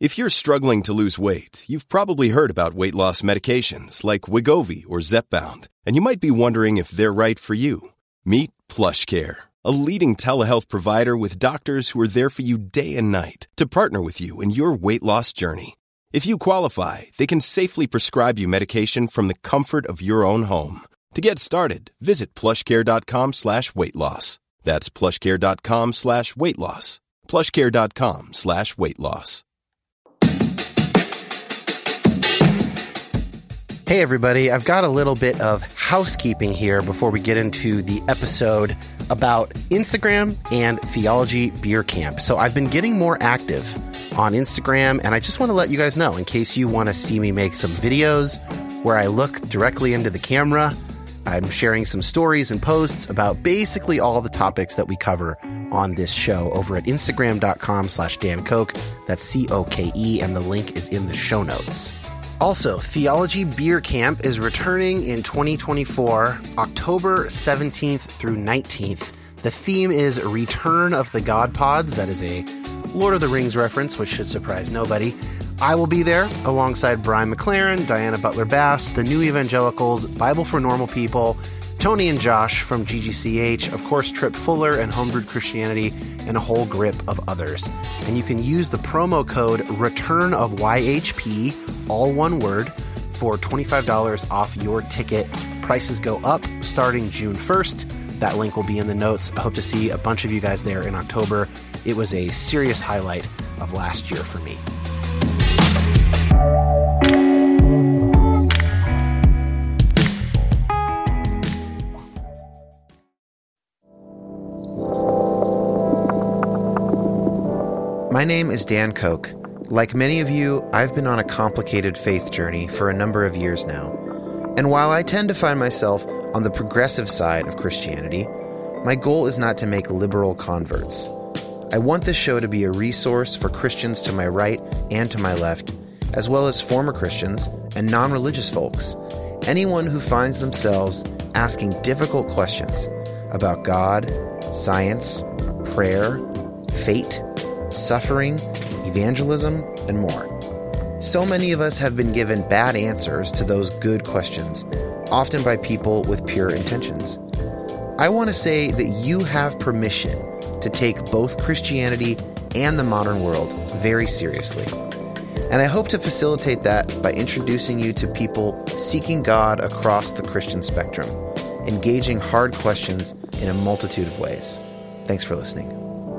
If you're struggling to lose weight, you've probably heard about weight loss medications like Wegovy or Zepbound, and you might be wondering if they're right for you. Meet PlushCare, a leading telehealth provider with doctors who are there for you day and night to partner with you in your weight loss journey. If you qualify, they can safely prescribe you medication from the comfort of your own home. To get started, visit plushcare.com/weightloss. That's plushcare.com/weightloss. plushcare.com/weightloss. Hey everybody, I've got a little bit of housekeeping here before we get into the episode about Instagram and Theology Beer Camp. So I've been getting more active on Instagram, and I just want to let you guys know, in case you want to see me make some videos where I look directly into the camera. I'm sharing some stories and posts about basically all the topics that we cover on this show over at Instagram.com/Dan Koch. That's COKE, and the link is in the show notes. Also, Theology Beer Camp is returning in 2024, October 17th through 19th. The theme is Return of the God Pods. That is a Lord of the Rings reference, which should surprise nobody. I will be there alongside Brian McLaren, Diana Butler-Bass, the New Evangelicals, Bible for Normal People, Tony and Josh from GGCH, of course Trip Fuller and Homebrewed Christianity, and a whole grip of others. And you can use the promo code RETURNOFYHP, all one word, for $25 off your ticket. Prices go up starting June 1st. That link will be in the notes. I hope to see a bunch of you guys there in October. It was a serious highlight of last year for me. My name is Dan Koch. Like many of you, I've been on a complicated faith journey for a number of years now. And while I tend to find myself on the progressive side of Christianity, my goal is not to make liberal converts. I want this show to be a resource for Christians to my right and to my left, as well as former Christians and non-religious folks, anyone who finds themselves asking difficult questions about God, science, prayer, fate, suffering, evangelism, and more. So many of us have been given bad answers to those good questions, often by people with pure intentions. I want to say that you have permission to take both Christianity and the modern world very seriously. And I hope to facilitate that by introducing you to people seeking God across the Christian spectrum, engaging hard questions in a multitude of ways. Thanks for listening.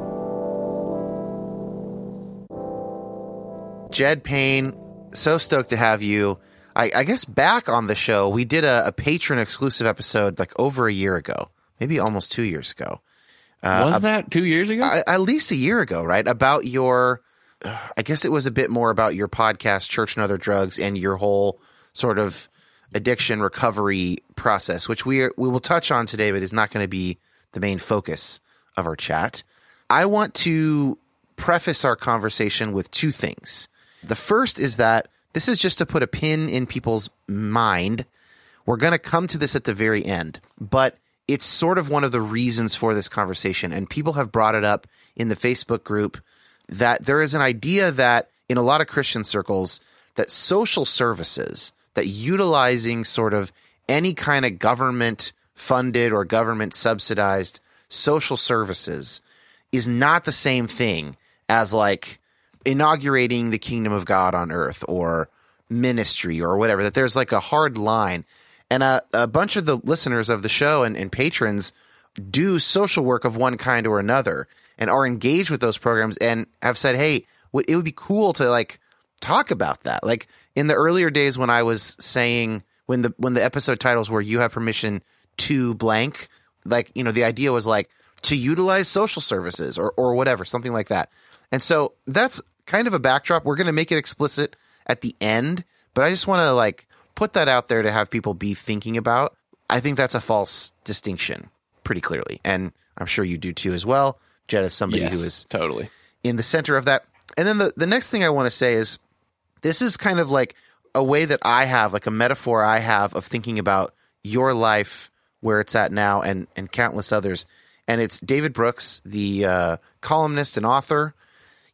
Jed Payne, so stoked to have you. I guess back on the show, we did a patron exclusive episode like over a year ago, maybe almost 2 years ago. Was that 2 years ago? At least a year ago, right? About your, I guess it was a bit more about your podcast, Church and Other Drugs, and your whole sort of addiction recovery process, which we will touch on today, but is not going to be the main focus of our chat. I want to preface our conversation with two things. The first is that this is just to put a pin in people's mind. We're going to come to this at the very end, but it's sort of one of the reasons for this conversation. And people have brought it up in the Facebook group that there is an idea that in a lot of Christian circles that social services, that utilizing sort of any kind of government funded or government subsidized social services is not the same thing as like inaugurating the kingdom of God on earth or ministry or whatever, that there's like a hard line. And a bunch of the listeners of the show and patrons do social work of one kind or another and are engaged with those programs and have said, hey, it would be cool to like talk about that. Like in the earlier days when I was saying, when the episode titles were "You Have Permission to blank," like, you know, the idea was like to utilize social services or whatever, something like that. And so that's kind of a backdrop. We're going to make it explicit at the end, but I just want to like put that out there to have people be thinking about. I think that's a false distinction pretty clearly. And I'm sure you do too as well. Jed is somebody who is totally in the center of that. And then the next thing I want to say is this is kind of like a way that I have, like a metaphor I have of thinking about your life, where it's at now, and countless others. And it's David Brooks, the columnist and author.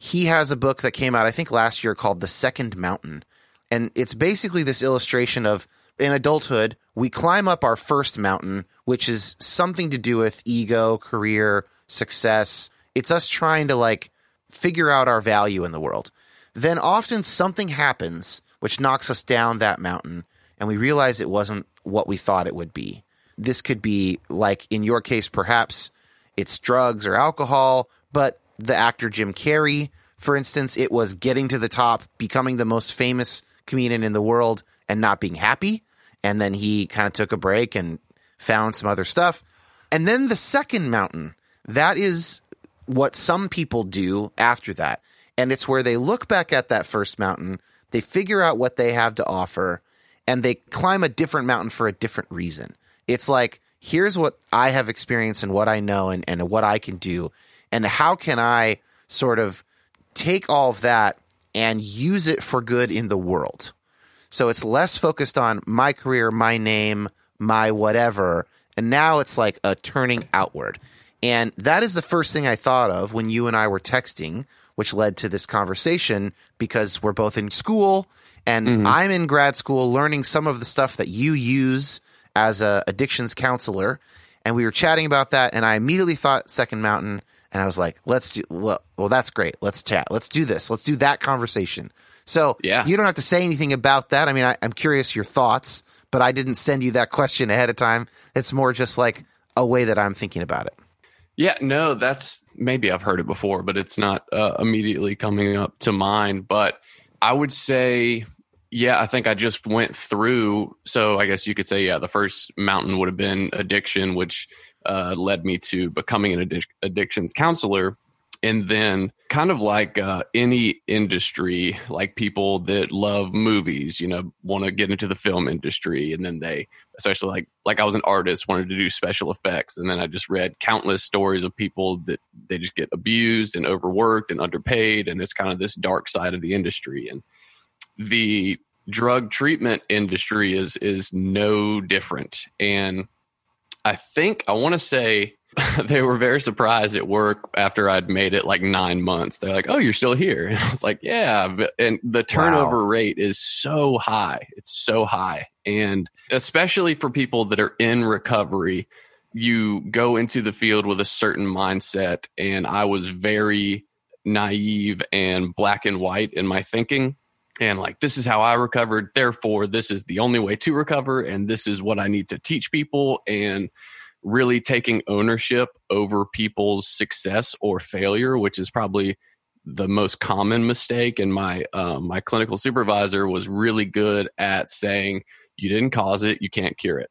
he has a book that came out, I think last year, called The Second Mountain. And it's basically this illustration of, in adulthood, we climb up our first mountain, which is something to do with ego, career, success. It's us trying to like figure out our value in the world. Then often something happens which knocks us down that mountain, and we realize it wasn't what we thought it would be. This could be, like in your case, perhaps it's drugs or alcohol, but the actor Jim Carrey, for instance, it was getting to the top, becoming the most famous comedian in the world, and not being happy. And then he kind of took a break and found some other stuff. And then the second mountain, that is what some people do after that. And it's where they look back at that first mountain, they figure out what they have to offer, and they climb a different mountain for a different reason. It's like, here's what I have experienced and what I know and what I can do. And how can I sort of take all of that and use it for good in the world? So it's less focused on my career, my name, my whatever. And now it's like a turning outward. And that is the first thing I thought of when you and I were texting, which led to this conversation, because we're both in school and I'm in grad school learning some of the stuff that you use as a addictions counselor. And we were chatting about that. And I immediately thought Second Mountain. And I was like, well, that's great. Let's chat. Let's do this. Let's do that conversation. So You don't have to say anything about that. I mean, I'm curious your thoughts, but I didn't send you that question ahead of time. It's more just like a way that I'm thinking about it. Yeah, no, that's maybe I've heard it before, but it's not immediately coming up to mind. But I would say, I think I just went through. So I guess you could say, the first mountain would have been addiction, which led me to becoming an addictions counselor. And then kind of like any industry, like people that love movies, want to get into the film industry. And then they, especially like I was an artist, wanted to do special effects. And then I just read countless stories of people that they just get abused and overworked and underpaid. And it's kind of this dark side of the industry. And the drug treatment industry is no different. And I want to say they were very surprised at work after I'd made it like 9 months. They're like, "Oh, you're still here." And I was like, "Yeah." And the turnover rate is so high. It's so high. And especially for people that are in recovery, you go into the field with a certain mindset. And I was very naive and black and white in my thinking. And like, this is how I recovered. Therefore, this is the only way to recover. And this is what I need to teach people. And really taking ownership over people's success or failure, which is probably the most common mistake. And my clinical supervisor was really good at saying, you didn't cause it, you can't cure it.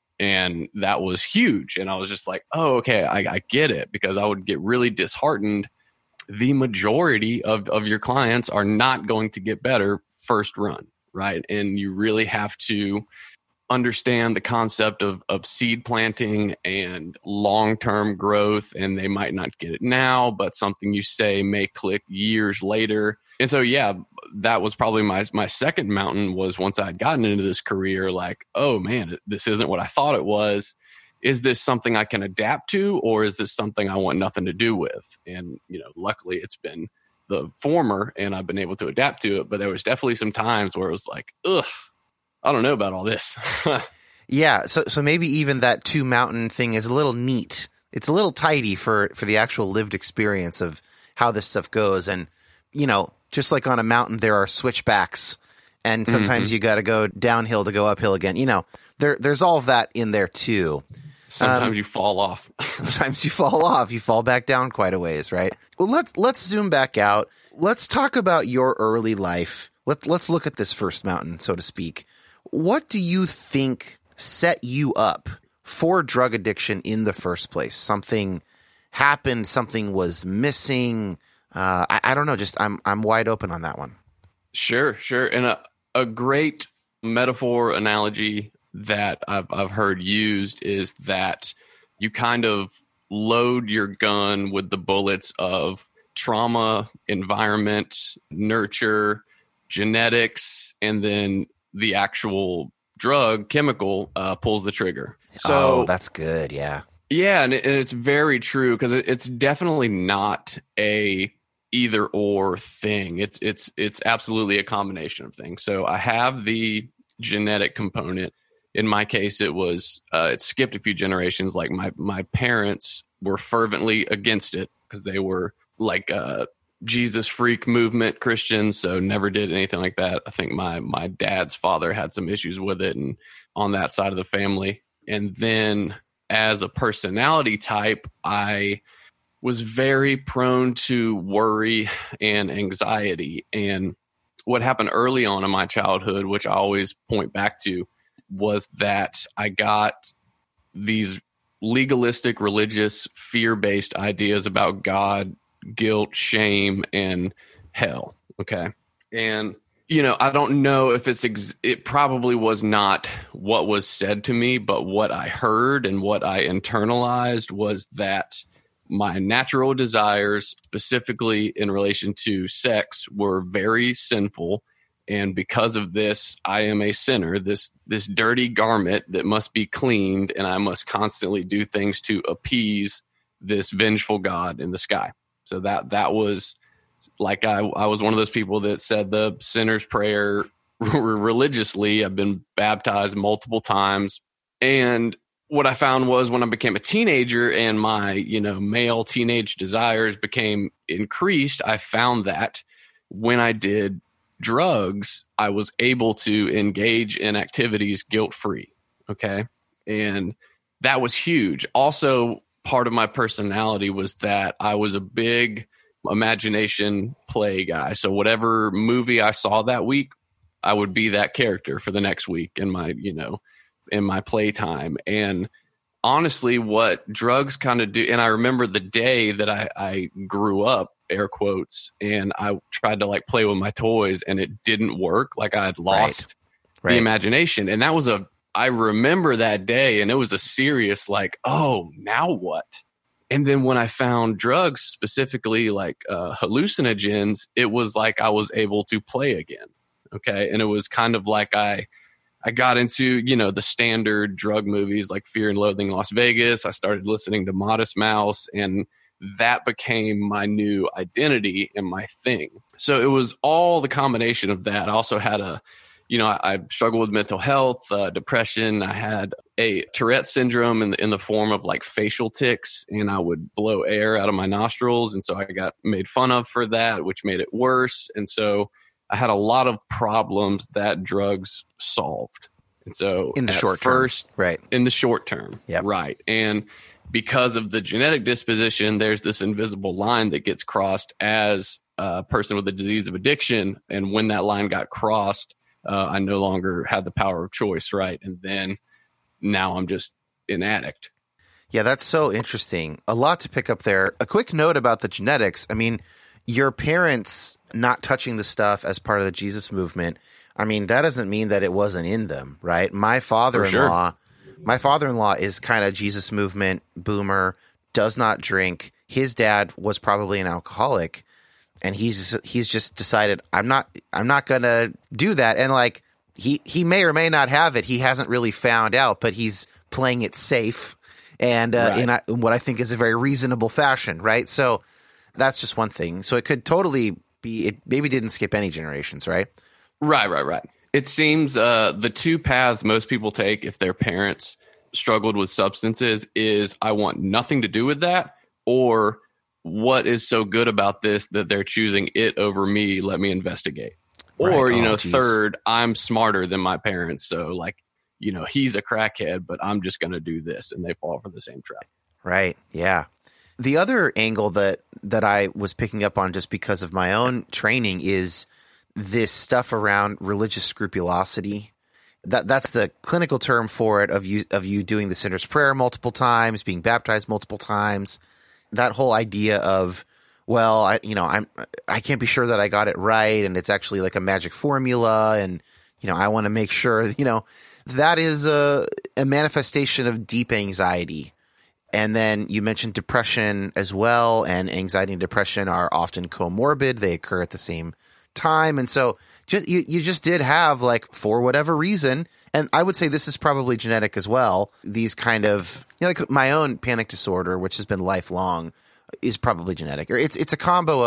And that was huge. And I was just like, oh, okay, I get it, because I would get really disheartened. The majority of your clients are not going to get better first run, right? And you really have to understand the concept of seed planting and long-term growth, and they might not get it now, but something you say may click years later. And so, that was probably my second mountain, was once I'd gotten into this career, like, oh man, this isn't what I thought it was. Is this something I can adapt to, or is this something I want nothing to do with? And, luckily it's been the former, and I've been able to adapt to it, but there was definitely some times where it was like, ugh, I don't know about all this. Yeah. So maybe even that 2 mountain thing is a little neat. It's a little tidy for the actual lived experience of how this stuff goes. And, just like on a mountain, there are switchbacks, and sometimes you got to go downhill to go uphill again. There's all of that in there too. Sometimes you fall off. Sometimes you fall off. You fall back down quite a ways, right? Well, let's zoom back out. Let's talk about your early life. Let's look at this first mountain, so to speak. What do you think set you up for drug addiction in the first place? Something happened, something was missing. I don't know. Just I'm wide open on that one. Sure. And a great metaphor analogy that I've heard used is that you kind of load your gun with the bullets of trauma, environment, nurture, genetics, and then the actual drug chemical pulls the trigger. So that's good. Yeah. Yeah. And it's very true, because it's definitely not a either or thing. It's absolutely a combination of things. So I have the genetic component. In my case, it skipped a few generations. Like my parents were fervently against it because they were like Jesus freak movement Christians, so never did anything like that. I think my dad's father had some issues with it, and on that side of the family. And then as a personality type, I was very prone to worry and anxiety. And what happened early on in my childhood, which I always point back to, was that I got these legalistic, religious, fear-based ideas about God, guilt, shame, and hell. Okay. And, I don't know if it probably was not what was said to me, but what I heard and what I internalized was that my natural desires, specifically in relation to sex, were very sinful. And because of this, I am a sinner, this dirty garment that must be cleaned, and I must constantly do things to appease this vengeful God in the sky. So that was like I was one of those people that said the sinner's prayer religiously. I've been baptized multiple times. And what I found was when I became a teenager and my, male teenage desires became increased, I found that when I did drugs, I was able to engage in activities guilt-free. Okay. And that was huge. Also, part of my personality was that I was a big imagination play guy. So whatever movie I saw that week, I would be that character for the next week in my, in my playtime. And honestly, what drugs kind of do, and I remember the day that I grew up, air quotes, and I tried to like play with my toys and it didn't work. Like I had lost the imagination. And that was I remember that day, and it was a serious like, oh, now what? And then when I found drugs, specifically like hallucinogens, it was like I was able to play again. Okay. And it was kind of like I got into, the standard drug movies like Fear and Loathing in Las Vegas. I started listening to Modest Mouse, and that became my new identity and my thing. So it was all the combination of that. I also had I struggled with mental health, depression. I had a Tourette syndrome in the form of like facial tics, and I would blow air out of my nostrils. And so I got made fun of for that, which made it worse. And so I had a lot of problems that drugs solved. And so in the short term, right? In the short term, right. And because of the genetic disposition, there's this invisible line that gets crossed as a person with a disease of addiction. And when that line got crossed, I no longer had the power of choice, right? And then now I'm just an addict. Yeah, that's so interesting. A lot to pick up there. A quick note about the genetics. I mean, your parents not touching the stuff as part of the Jesus movement, I mean, that doesn't mean that it wasn't in them, right? My father-in-law is kind of Jesus movement boomer, does not drink. His dad was probably an alcoholic. And he's just decided I'm not gonna do that. And like he may or may not have it. He hasn't really found out, but he's playing it safe and in what I think is a very reasonable fashion, right? So that's just one thing. So it could totally be. It maybe didn't skip any generations, right? Right. It seems the two paths most people take if their parents struggled with substances is I want nothing to do with that, or what is so good about this that they're choosing it over me? Let me investigate. Right. Or, third, I'm smarter than my parents. So like, he's a crackhead, but I'm just going to do this. And they fall for the same trap. Right. Yeah. The other angle that I was picking up on just because of my own training is this stuff around religious scrupulosity. That's the clinical term for it, of you doing the sinner's prayer multiple times, being baptized multiple times. That whole idea of, well, I can't be sure that I got it right, and it's actually like a magic formula, and I want to make sure, that is a manifestation of deep anxiety. And then you mentioned depression as well, and anxiety and depression are often comorbid; they occur at the same time, and so you just did have, like, for whatever reason, and I would say this is probably genetic as well, these kind of, like my own panic disorder, which has been lifelong, is probably genetic. Or it's a combo of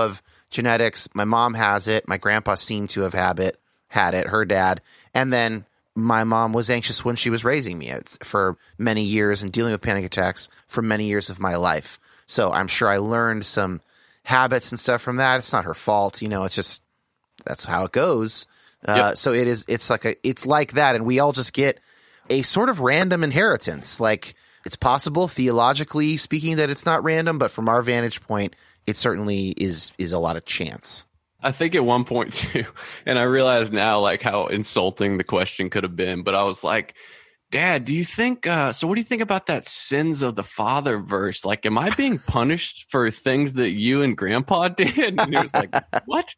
genetics. My mom has it. My grandpa seemed to have had it, her dad. And then my mom was anxious when she was raising me for many years and dealing with panic attacks for many years of my life. So I'm sure I learned some habits and stuff from that. It's not her fault. It's just, that's how it goes. Yep. So it's like that. And we all just get a sort of random inheritance. Like, it's possible theologically speaking that it's not random, but from our vantage point, it certainly is a lot of chance. I think at one point too, and I realize now like how insulting the question could have been, but I was like, Dad, do you think, so what do you think about that sins of the father verse? Like, am I being punished for things that you and Grandpa did? And he was like, what?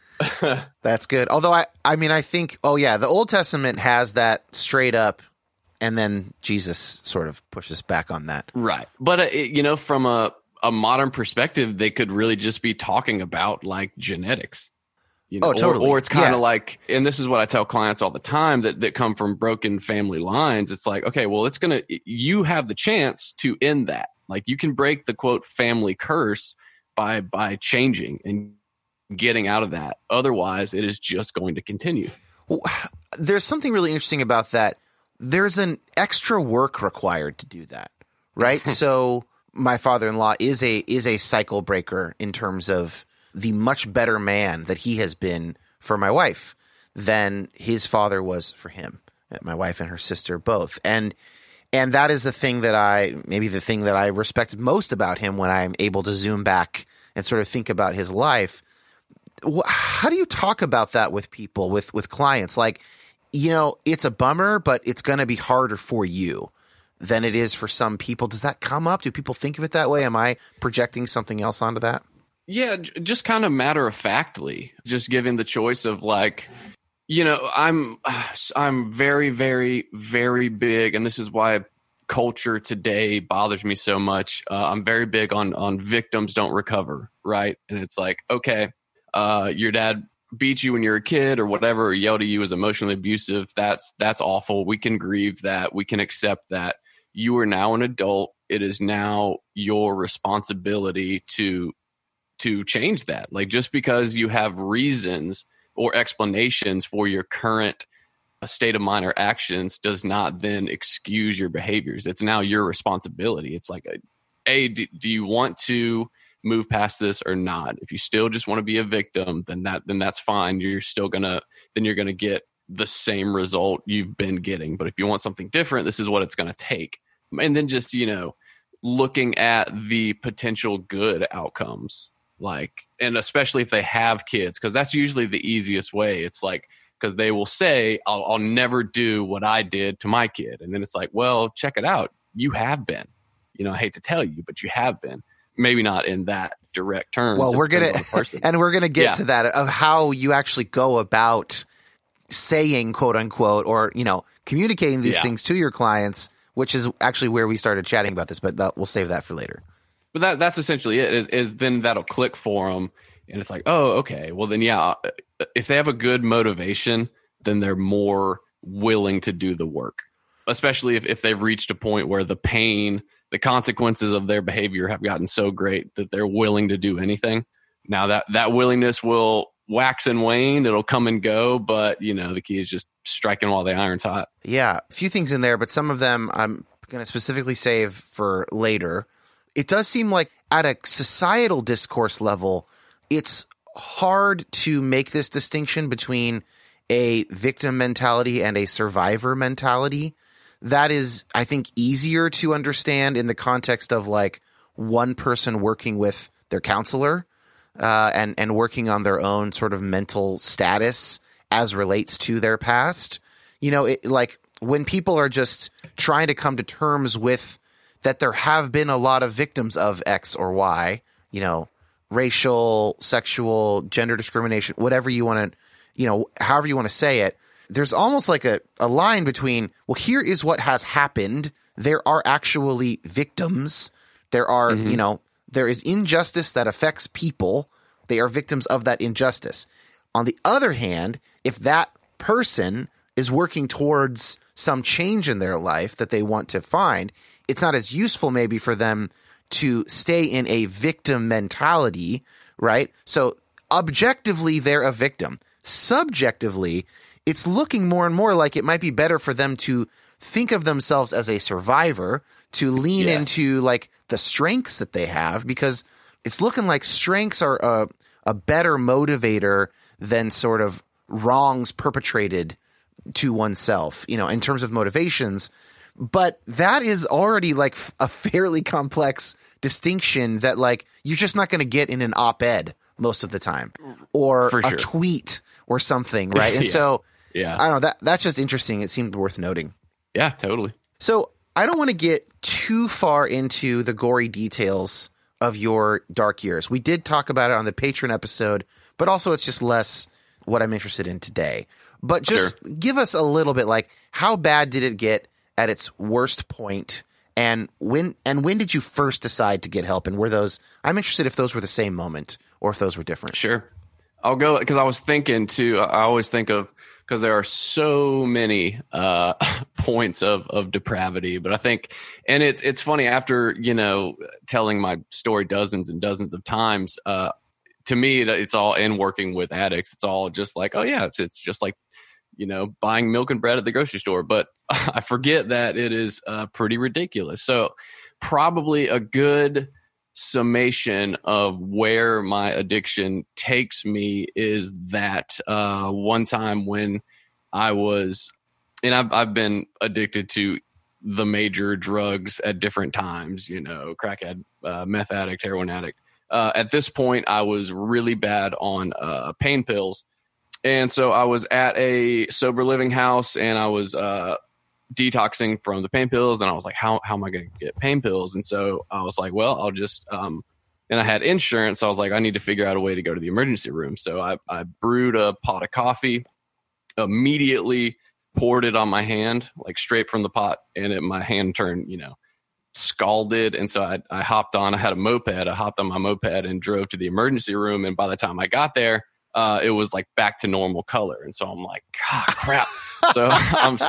That's good. Although I think, the Old Testament has that straight up, and then Jesus sort of pushes back on that. Right. But, from a modern perspective, they could really just be talking about like genetics. Totally. Or it's kind of like, and this is what I tell clients all the time that come from broken family lines. It's like, okay, well, you have the chance to end that. Like, you can break the quote family curse by changing and getting out of that. Otherwise, it is just going to continue. Well, there's something really interesting about that. There's an extra work required to do that, right? So my father-in-law is a cycle breaker in terms of the much better man that he has been for my wife than his father was for him, my wife and her sister both. And that is the thing that I respected most about him when I'm able to zoom back and sort of think about his life. How do you talk about that with people, with clients? Like, it's a bummer, but it's going to be harder for you than it is for some people. Does that come up? Do people think of it that way? Am I projecting something else onto that? Yeah, just kind of matter of factly, just giving the choice of like, I'm very, very, very big, and this is why culture today bothers me so much. I'm very big on victims don't recover, right? And it's like, okay, your dad beat you when you were a kid or whatever, or yelled at you, was emotionally abusive. That's awful. We can grieve that. We can accept that. You are now an adult. It is now your responsibility to change that. Like, just because you have reasons or explanations for your current state of mind or actions does not then excuse your behaviors. It's now your responsibility. It's like, do you want to move past this or not? If you still just want to be a victim, then that's fine. You're gonna get the same result you've been getting. But if you want something different, this is what it's going to take. And then just, looking at the potential good outcomes, like, and especially if they have kids, because that's usually the easiest way. It's like, because they will say, I'll never do what I did to my kid. And then it's like, well, check it out. You have been, I hate to tell you, but you have been. Maybe not in that direct terms. Well, we're going to get to that, of how you actually go about saying, quote unquote, or, communicating these things to your clients, which is actually where we started chatting about this, but we'll save that for later. But that's essentially it, is then that'll click for them. And it's like, oh, okay, well then, if they have a good motivation, then they're more willing to do the work, especially if they've reached a point where the pain, the consequences of their behavior have gotten so great that they're willing to do anything. Now that willingness will wax and wane. It'll come and go, but the key is just striking while the iron's hot. Yeah. A few things in there, but some of them I'm going to specifically save for later. It does seem like at a societal discourse level, it's hard to make this distinction between a victim mentality and a survivor mentality. That is, I think, easier to understand in the context of like one person working with their counselor and working on their own sort of mental status as relates to their past. Like when people are just trying to come to terms with that there have been a lot of victims of X or Y, racial, sexual, gender discrimination, whatever you want to, however you want to say it. There's almost like a line between, well, here is what has happened. There are actually victims. There are, there is injustice that affects people. They are victims of that injustice. On the other hand, if that person is working towards some change in their life that they want to find, it's not as useful maybe for them to stay in a victim mentality, right? So objectively, they're a victim. Subjectively, it's looking more and more like it might be better for them to think of themselves as a survivor, to lean into like the strengths that they have, because it's looking like strengths are a better motivator than sort of wrongs perpetrated to oneself, in terms of motivations. But that is already like a fairly complex distinction that like you're just not going to get in an op-ed most of the time, or a tweet or something, right? And so I don't know, that's just interesting. It seemed worth noting. Yeah, totally. So I don't want to get too far into the gory details of your dark years. We did talk about it on the Patreon episode, but also it's just less what I'm interested in today. But just give us a little bit, like, how bad did it get at its worst point, and when did you first decide to get help? And were those, I'm interested if those were the same moment or if those were different. Sure. I'll go, because I was thinking too, I always think of, because there are so many points of depravity, but I think, and it's funny, after, telling my story dozens and dozens of times, to me, it's all, in working with addicts, it's all just like, oh yeah, it's just like, buying milk and bread at the grocery store. But I forget that it is pretty ridiculous. So probably a good summation of where my addiction takes me is that one time when I was, and I've been addicted to the major drugs at different times, crackhead, meth addict, heroin addict. At this point, I was really bad on pain pills. And so I was at a sober living house, and I was detoxing from the pain pills, and I was like, how am I going to get pain pills? And so I was like, well, I'll just and I had insurance, so I was like, I need to figure out a way to go to the emergency room. So I brewed a pot of coffee, immediately poured it on my hand, like straight from the pot, and my hand turned, scalded. And so I hopped on, I had a moped, I hopped on my moped and drove to the emergency room. And by the time I got there, it was like back to normal color. And so I'm like, God, crap. So I'm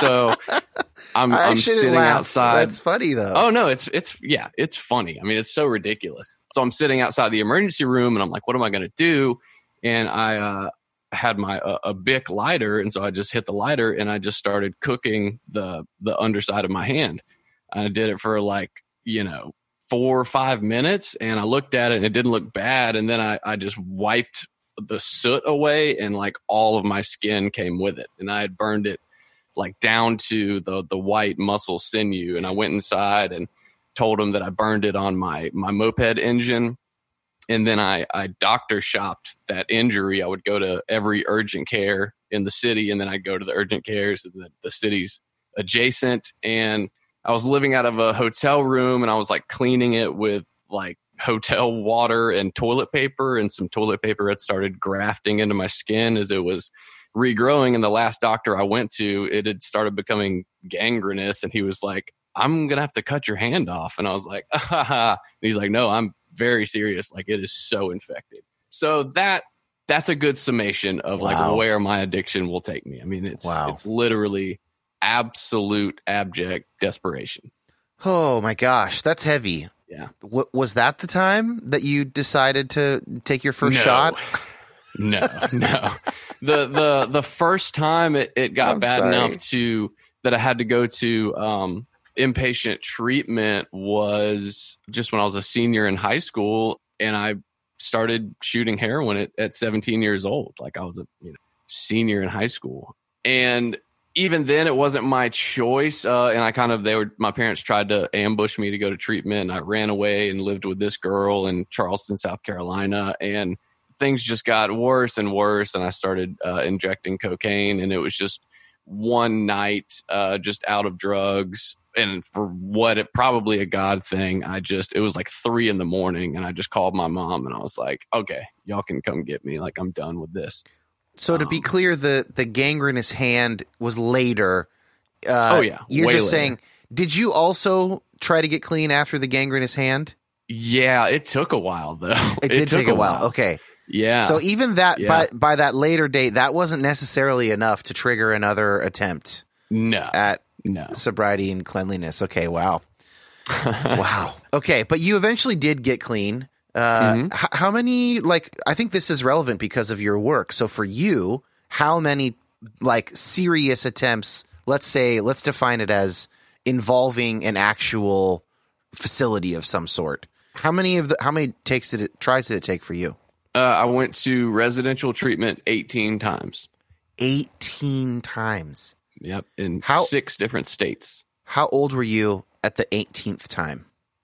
sitting outside. That's funny though. Oh no, it's funny. I mean, it's so ridiculous. So I'm sitting outside the emergency room, and I'm like, what am I going to do? And I had my a Bic lighter, and so I just hit the lighter, and I just started cooking the underside of my hand. I did it for 4 or 5 minutes, and I looked at it, and it didn't look bad. And then I just wiped the soot away, and like all of my skin came with it, and I had burned it like down to the white muscle sinew. And I went inside and told him that I burned it on my moped engine. And then I doctor shopped that injury. I would go to every urgent care in the city, and then I'd go to the urgent cares in the cities adjacent. And I was living out of a hotel room, and I was like cleaning it with like hotel water and toilet paper, and some toilet paper had started grafting into my skin as it was regrowing. And the last doctor I went to, it had started becoming gangrenous, and he was like, I'm going to have to cut your hand off. And I was like, and he's like, no, I'm very serious. Like, it is so infected. So that's a good summation of like where my addiction will take me. I mean, it's literally absolute abject desperation. Oh my gosh, that's heavy. Yeah. Was that the time that you decided to take your first shot? No. The first time it got bad enough that I had to go to inpatient treatment was just when I was a senior in high school, and I started shooting heroin at 17 years old. Like, I was a senior in high school, and even then it wasn't my choice. And my parents tried to ambush me to go to treatment, and I ran away and lived with this girl in Charleston, South Carolina. And things just got worse and worse. And I started injecting cocaine, and it was just one night, just out of drugs. And for probably a God thing, it was like 3 a.m, and I just called my mom, and I was like, okay, y'all can come get me. Like, I'm done with this. So to be clear, the gangrenous hand was later. You're just saying, did you also try to get clean after the gangrenous hand? Yeah, it took a while though. It did take a while. Okay. Yeah. So even that by that later date, that wasn't necessarily enough to trigger another attempt. At sobriety and cleanliness. Okay. Wow. Wow. Okay. But you eventually did get clean. How many, like, I think this is relevant because of your work. So for you, how many like serious attempts, let's define it as involving an actual facility of some sort. How many tries did it take for you? I went to residential treatment 18 times. 18 times. Yep. In 6 different states. How old were you at the 18th time?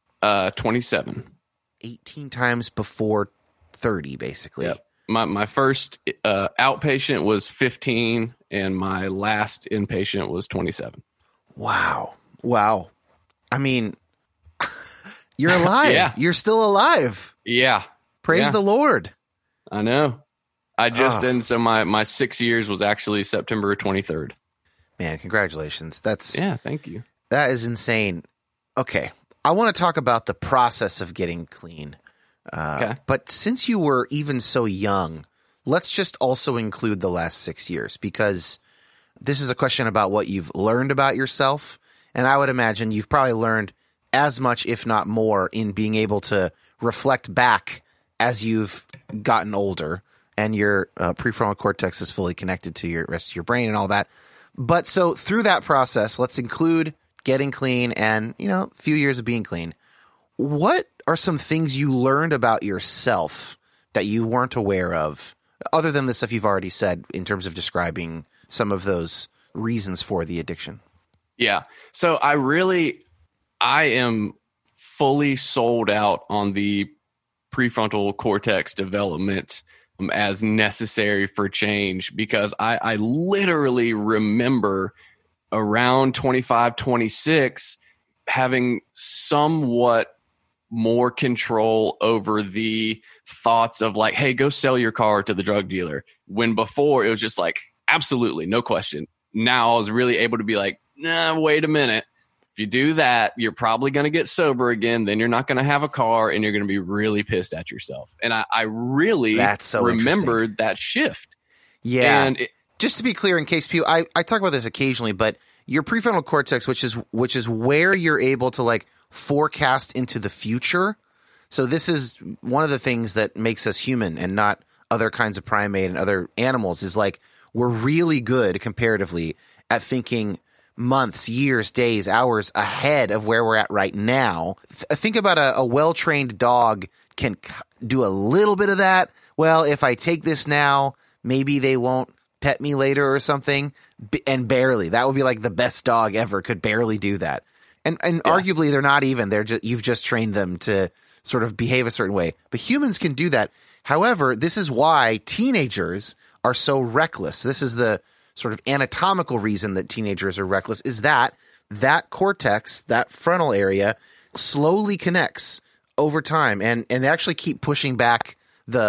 27. 18 times before 30, basically. Yep. My first outpatient was 15, and my last inpatient was 27. Wow. I mean, you're alive. Yeah. You're still alive. Yeah. Praise the Lord. I know. And so my 6 years was actually September 23rd. Man, congratulations. Thank you. That is insane. Okay. I want to talk about the process of getting clean. Okay. But since you were even so young, let's just also include the last 6 years, because this is a question about what you've learned about yourself. And I would imagine you've probably learned as much, if not more, in being able to reflect back as you've gotten older and your prefrontal cortex is fully connected to your rest of your brain and all that. But so through that process, let's include getting clean and, a few years of being clean. What are some things you learned about yourself that you weren't aware of, other than the stuff you've already said in terms of describing some of those reasons for the addiction? Yeah. So I am fully sold out on the prefrontal cortex development as necessary for change, because I literally remember around 25, 26 having somewhat more control over the thoughts of like, hey, go sell your car to the drug dealer. When before it was just like, absolutely, no question. Now I was really able to be like, nah, wait a minute. If you do that, you're probably going to get sober again. Then you're not going to have a car and you're going to be really pissed at yourself. And I really remembered that shift. Yeah. And just to be clear, in case people, I talk about this occasionally, but your prefrontal cortex, which is where you're able to like forecast into the future. So this is one of the things that makes us human and not other kinds of primate and other animals, is like we're really good comparatively at thinking months, years, days, hours ahead of where we're at right now. Think about a well-trained dog can do a little bit of that. Well, if I take this now, maybe they won't pet me later or something, and barely. That would be like the best dog ever could barely do that. And arguably they're not even. You've just trained them to sort of behave a certain way. But humans can do that. However, this is why teenagers are so reckless. This is the sort of anatomical reason that teenagers are reckless, is that cortex, that frontal area, slowly connects over time. And they actually keep pushing back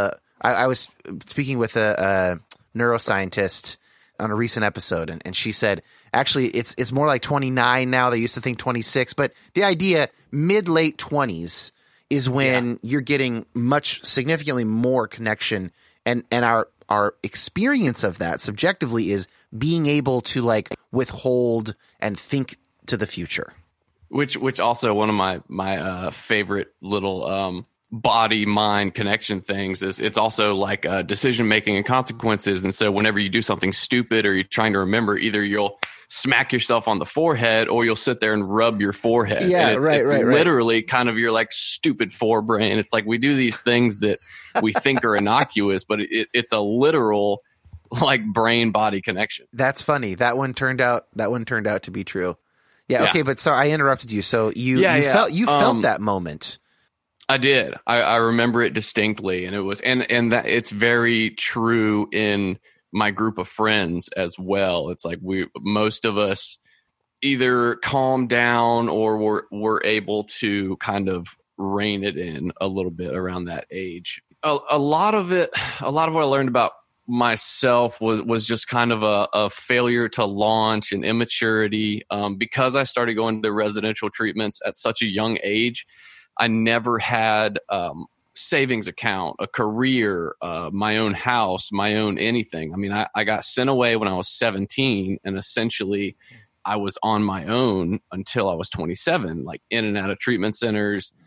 I was speaking with a neuroscientist on a recent episode, and she said, actually, it's more like 29 now. They used to think 26. But the idea, mid-late 20s is when you're getting much significantly more connection. And our experience of that subjectively is being able to like withhold and think to the future. Which also one of my favorite little body mind connection things is it's also like decision making and consequences. And so whenever you do something stupid or you're trying to remember, either you'll smack yourself on the forehead or you'll sit there and rub your forehead. Yeah, and it's literally kind of your like stupid forebrain. It's like we do these things that we think are innocuous, but it's a literal like brain body connection. That's funny. That one turned out to be true. Yeah. Okay. But sorry, I interrupted you. So you felt that moment. I did. I remember it distinctly, and it was, and that it's very true in my group of friends as well. It's like most of us either calmed down or were able to kind of rein it in a little bit around that age. A lot of what I learned about myself was just kind of a failure to launch and immaturity. Because I started going to residential treatments at such a young age, I never had savings account, a career, my own house, my own anything. I mean, I got sent away when I was 17, and essentially I was on my own until I was 27, like in and out of treatment centers,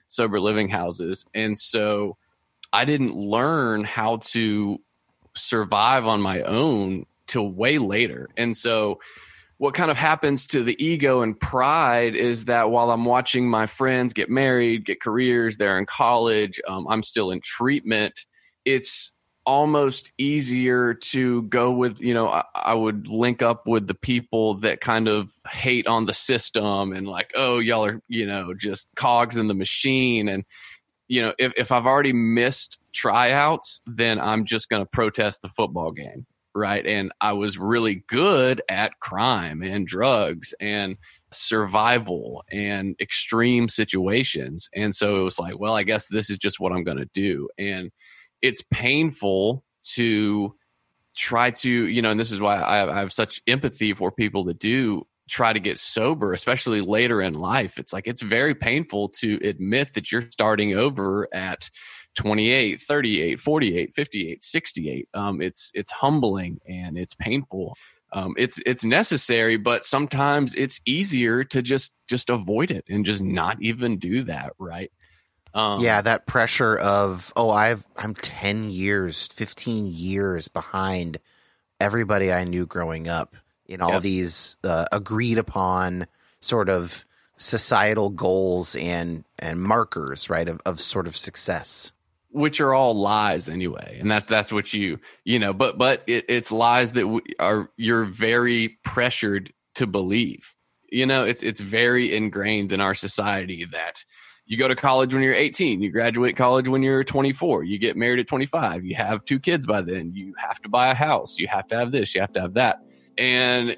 sober living houses. And so I didn't learn how to survive on my own till way later. And so what kind of happens to the ego and pride is that while I'm watching my friends get married, get careers, they're in college, I'm still in treatment, it's almost easier to go with, I would link up with the people that kind of hate on the system and like, oh, y'all are, just cogs in the machine. And, if I've already missed tryouts, then I'm just going to protest the football game. Right. And I was really good at crime and drugs and survival and extreme situations. And so it was like, well, I guess this is just what I'm going to do. And it's painful to try to, and this is why I have such empathy for people that do try to get sober, especially later in life. It's like, it's very painful to admit that you're starting over at 28, 38, 48, 58, 68. It's humbling and it's painful. It's necessary, but sometimes it's easier to just avoid it and just not even do that. Right. That pressure of, I'm 10 years, 15 years behind everybody I knew growing up in all these agreed upon sort of societal goals and markers, right, of sort of success. Which are all lies anyway. And that's what but it's lies that you're very pressured to believe. It's very ingrained in our society that you go to college when you're 18, you graduate college when you're 24, you get married at 25, you have 2 kids by then, you have to buy a house, you have to have this, you have to have that. And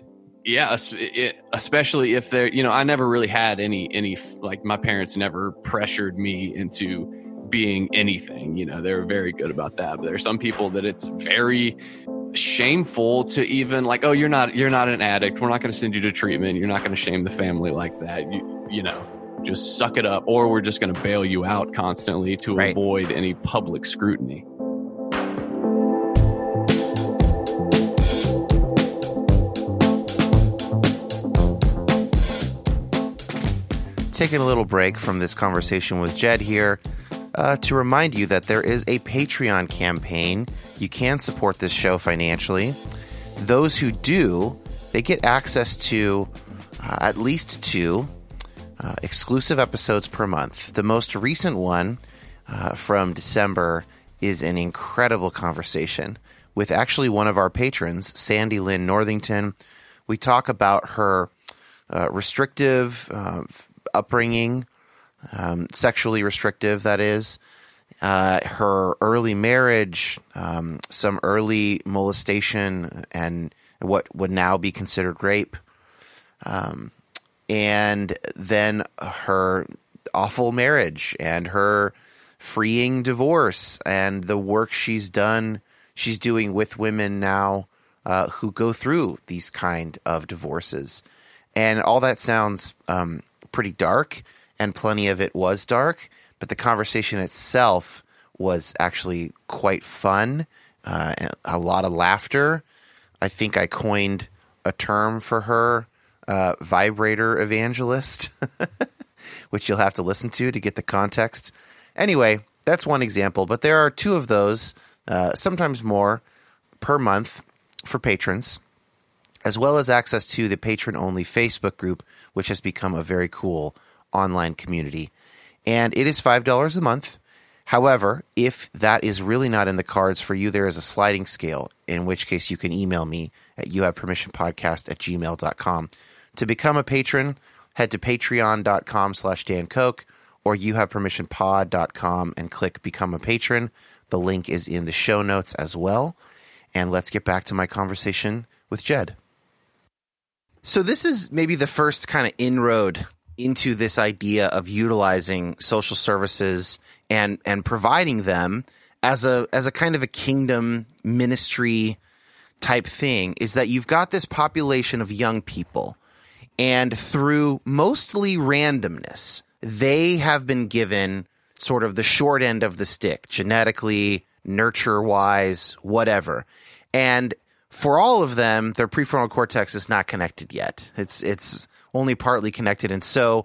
especially if they're, I never really had any, like my parents never pressured me into being anything, they were very good about that. But there are some people that it's very shameful to even like, oh, you're not an addict, we're not going to send you to treatment, you're not going to shame the family like that, just suck it up, or we're just going to bail you out constantly to avoid any public scrutiny. Taking a little break from this conversation with Jed here to remind you that there is a Patreon campaign. You can support this show financially. Those who do, they get access to at least 2 exclusive episodes per month. The most recent one from December is an incredible conversation with actually one of our patrons, Sandy Lynn Northington. We talk about her restrictive upbringing, sexually restrictive, that is, her early marriage, some early molestation, and what would now be considered rape, and then her awful marriage and her freeing divorce and the work she's doing with women now who go through these kind of divorces. And all that sounds pretty dark, and plenty of it was dark, but the conversation itself was actually quite fun, a lot of laughter. I think I coined a term for her, vibrator evangelist, which you'll have to listen to get the context. Anyway, that's one example, but there are 2 of those, sometimes more, per month for patrons, as well as access to the patron-only Facebook group, which has become a very cool online community. And it is $5 a month. However, if that is really not in the cards for you, there is a sliding scale, in which case you can email me at youhavepermissionpodcast@gmail.com. To become a patron, head to patreon.com/Dan Koch or youhavepermissionpod.com and click Become a Patron. The link is in the show notes as well. And let's get back to my conversation with Jed. So this is maybe the first kind of inroad into this idea of utilizing social services and providing them as a kind of a kingdom ministry type thing, is that you've got this population of young people, and through mostly randomness, they have been given sort of the short end of the stick, genetically, nurture-wise, whatever. And for all of them, their prefrontal cortex is not connected yet. It's only partly connected. And so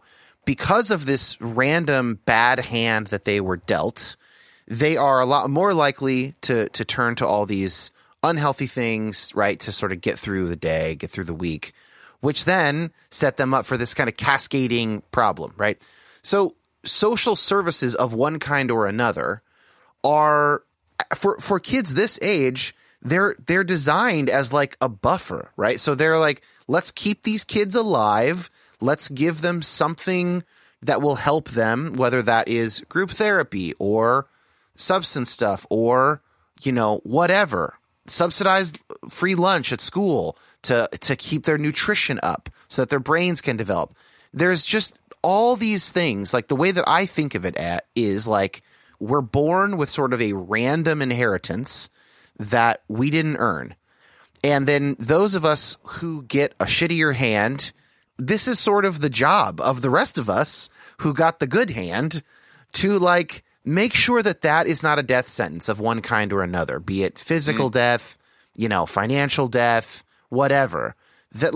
because of this random bad hand that they were dealt, they are a lot more likely to turn to all these unhealthy things, right, to sort of get through the day, get through the week, which then set them up for this kind of cascading problem, right? So social services of one kind or another are, for kids this age, they're designed as like a buffer, right? So they're like, let's keep these kids alive. Let's give them something that will help them, whether that is group therapy or substance stuff or, whatever. Subsidized free lunch at school to keep their nutrition up so that their brains can develop. There's just all these things. Like the way that I think of it is like we're born with sort of a random inheritance that we didn't earn. And then those of us who get a shittier hand, this is sort of the job of the rest of us who got the good hand to like make sure that that is not a death sentence of one kind or another, be it physical death, financial death, whatever. That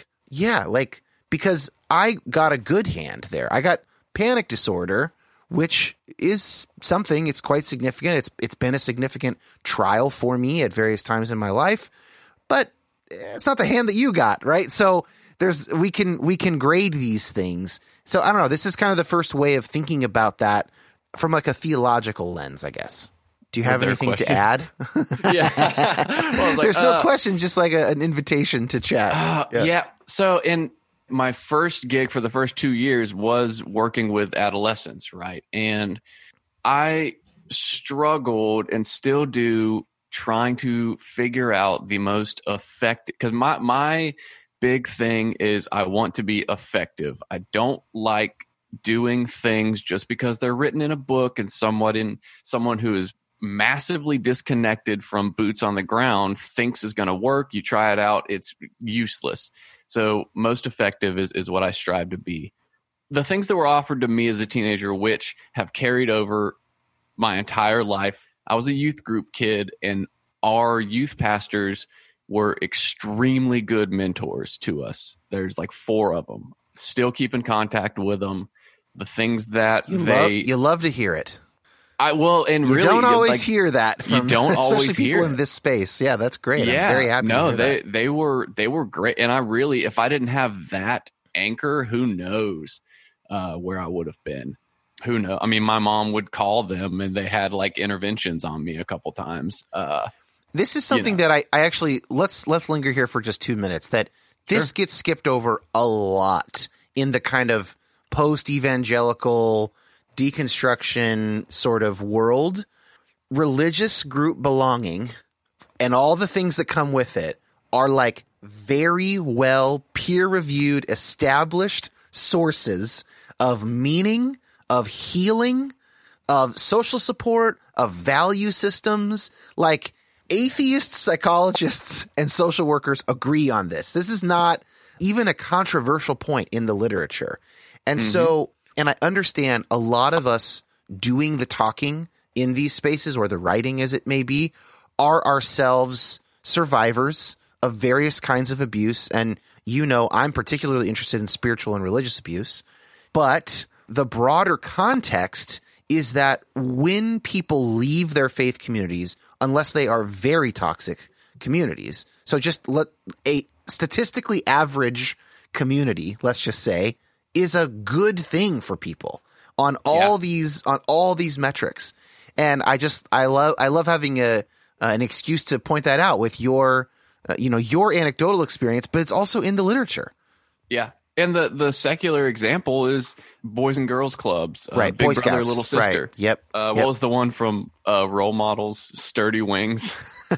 because I got a good hand there. I got panic disorder, which is something, it's quite significant. It's been a significant trial for me at various times in my life, but it's not the hand that you got, right? So we can grade these things. So I don't know. This is kind of the first way of thinking about that from like a theological lens, I guess. Do you have anything to add? Yeah. There's no question, just like an invitation to chat. Yeah. So in my first gig for the first 2 years was working with adolescents, right? And I struggled and still do trying to figure out the most effective, because my big thing is I want to be effective. I don't like doing things just because they're written in a book and someone who is massively disconnected from boots on the ground thinks is going to work. You try it out, it's useless. So most effective is what I strive to be. The things that were offered to me as a teenager, which have carried over my entire life. I was a youth group kid, and our youth pastors were extremely good mentors to us. There's like 4 of them. Still keep in contact with them. The things that you love to hear it. You don't always hear that from you don't especially always people hear in this space. Yeah, that's great. Yeah, I'm very happy. No, to hear that. they were great, and if I didn't have that anchor, who knows where I would have been. Who knows? I mean, my mom would call them, and they had like interventions on me a couple times. This is something that I actually let's linger here for just 2 minutes. That this gets skipped over a lot in the kind of post-evangelical deconstruction sort of world. Religious group belonging and all the things that come with it are like very well peer-reviewed, established sources of meaning, of healing, of social support, of value systems. Like atheists, psychologists, and social workers agree on this. This is not even a controversial point in the literature. And so, and I understand a lot of us doing the talking in these spaces, or the writing as it may be, are ourselves survivors of various kinds of abuse. And, I'm particularly interested in spiritual and religious abuse. But the broader context is that when people leave their faith communities, unless they are very toxic communities, so just a statistically average community, let's just say, is a good thing for people on all these metrics. And I love having an excuse to point that out with your anecdotal experience, but it's also in the literature. Yeah. And the secular example is Boys and Girls Clubs, right? Big Boy Brother, Scouts. Little Sister. Right. Yep. What was the one from Role Models? Sturdy Wings.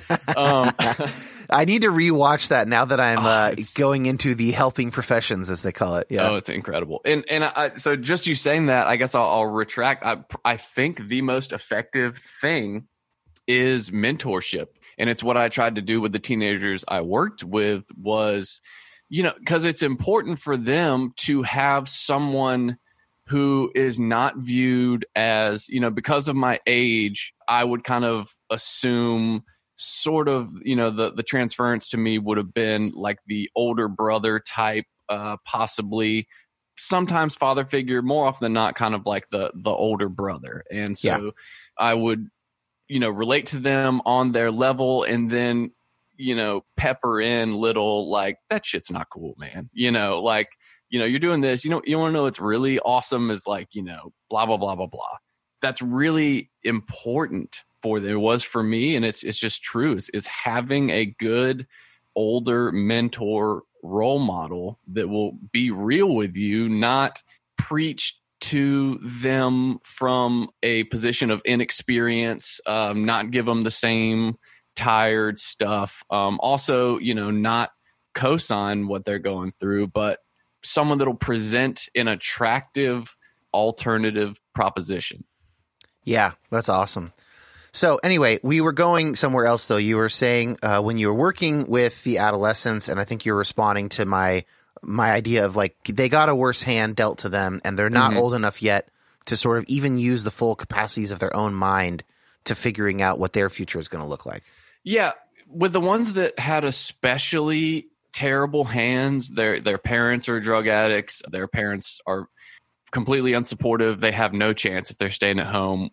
I need to rewatch that now that I'm going into the helping professions, as they call it. Yeah. Oh, it's incredible. And so just you saying that, I guess I'll retract. I think the most effective thing is mentorship. And it's what I tried to do with the teenagers I worked with was, because it's important for them to have someone who is not viewed as, because of my age, I would kind of assume sort of, the transference to me would have been like the older brother type, possibly sometimes father figure, more often than not, kind of like the older brother. And so I would, relate to them on their level, and then, pepper in little like, that shit's not cool, man. You're doing this, you want to know what's really awesome is like, blah, blah, blah, blah, blah. That's really important for them. It was for me. And it's just true is having a good older mentor role model that will be real with you, not preach to them from a position of inexperience, not give them the same tired stuff. Also, not co-sign what they're going through, but someone that'll present an attractive alternative proposition. Yeah, that's awesome. So anyway, we were going somewhere else, though. You were saying when you were working with the adolescents, and I think you're responding to my idea of like they got a worse hand dealt to them, and they're not old enough yet to sort of even use the full capacities of their own mind to figuring out what their future is going to look like. Yeah, with the ones that had especially terrible hands, their parents are drug addicts, their parents are completely unsupportive, they have no chance if they're staying at home.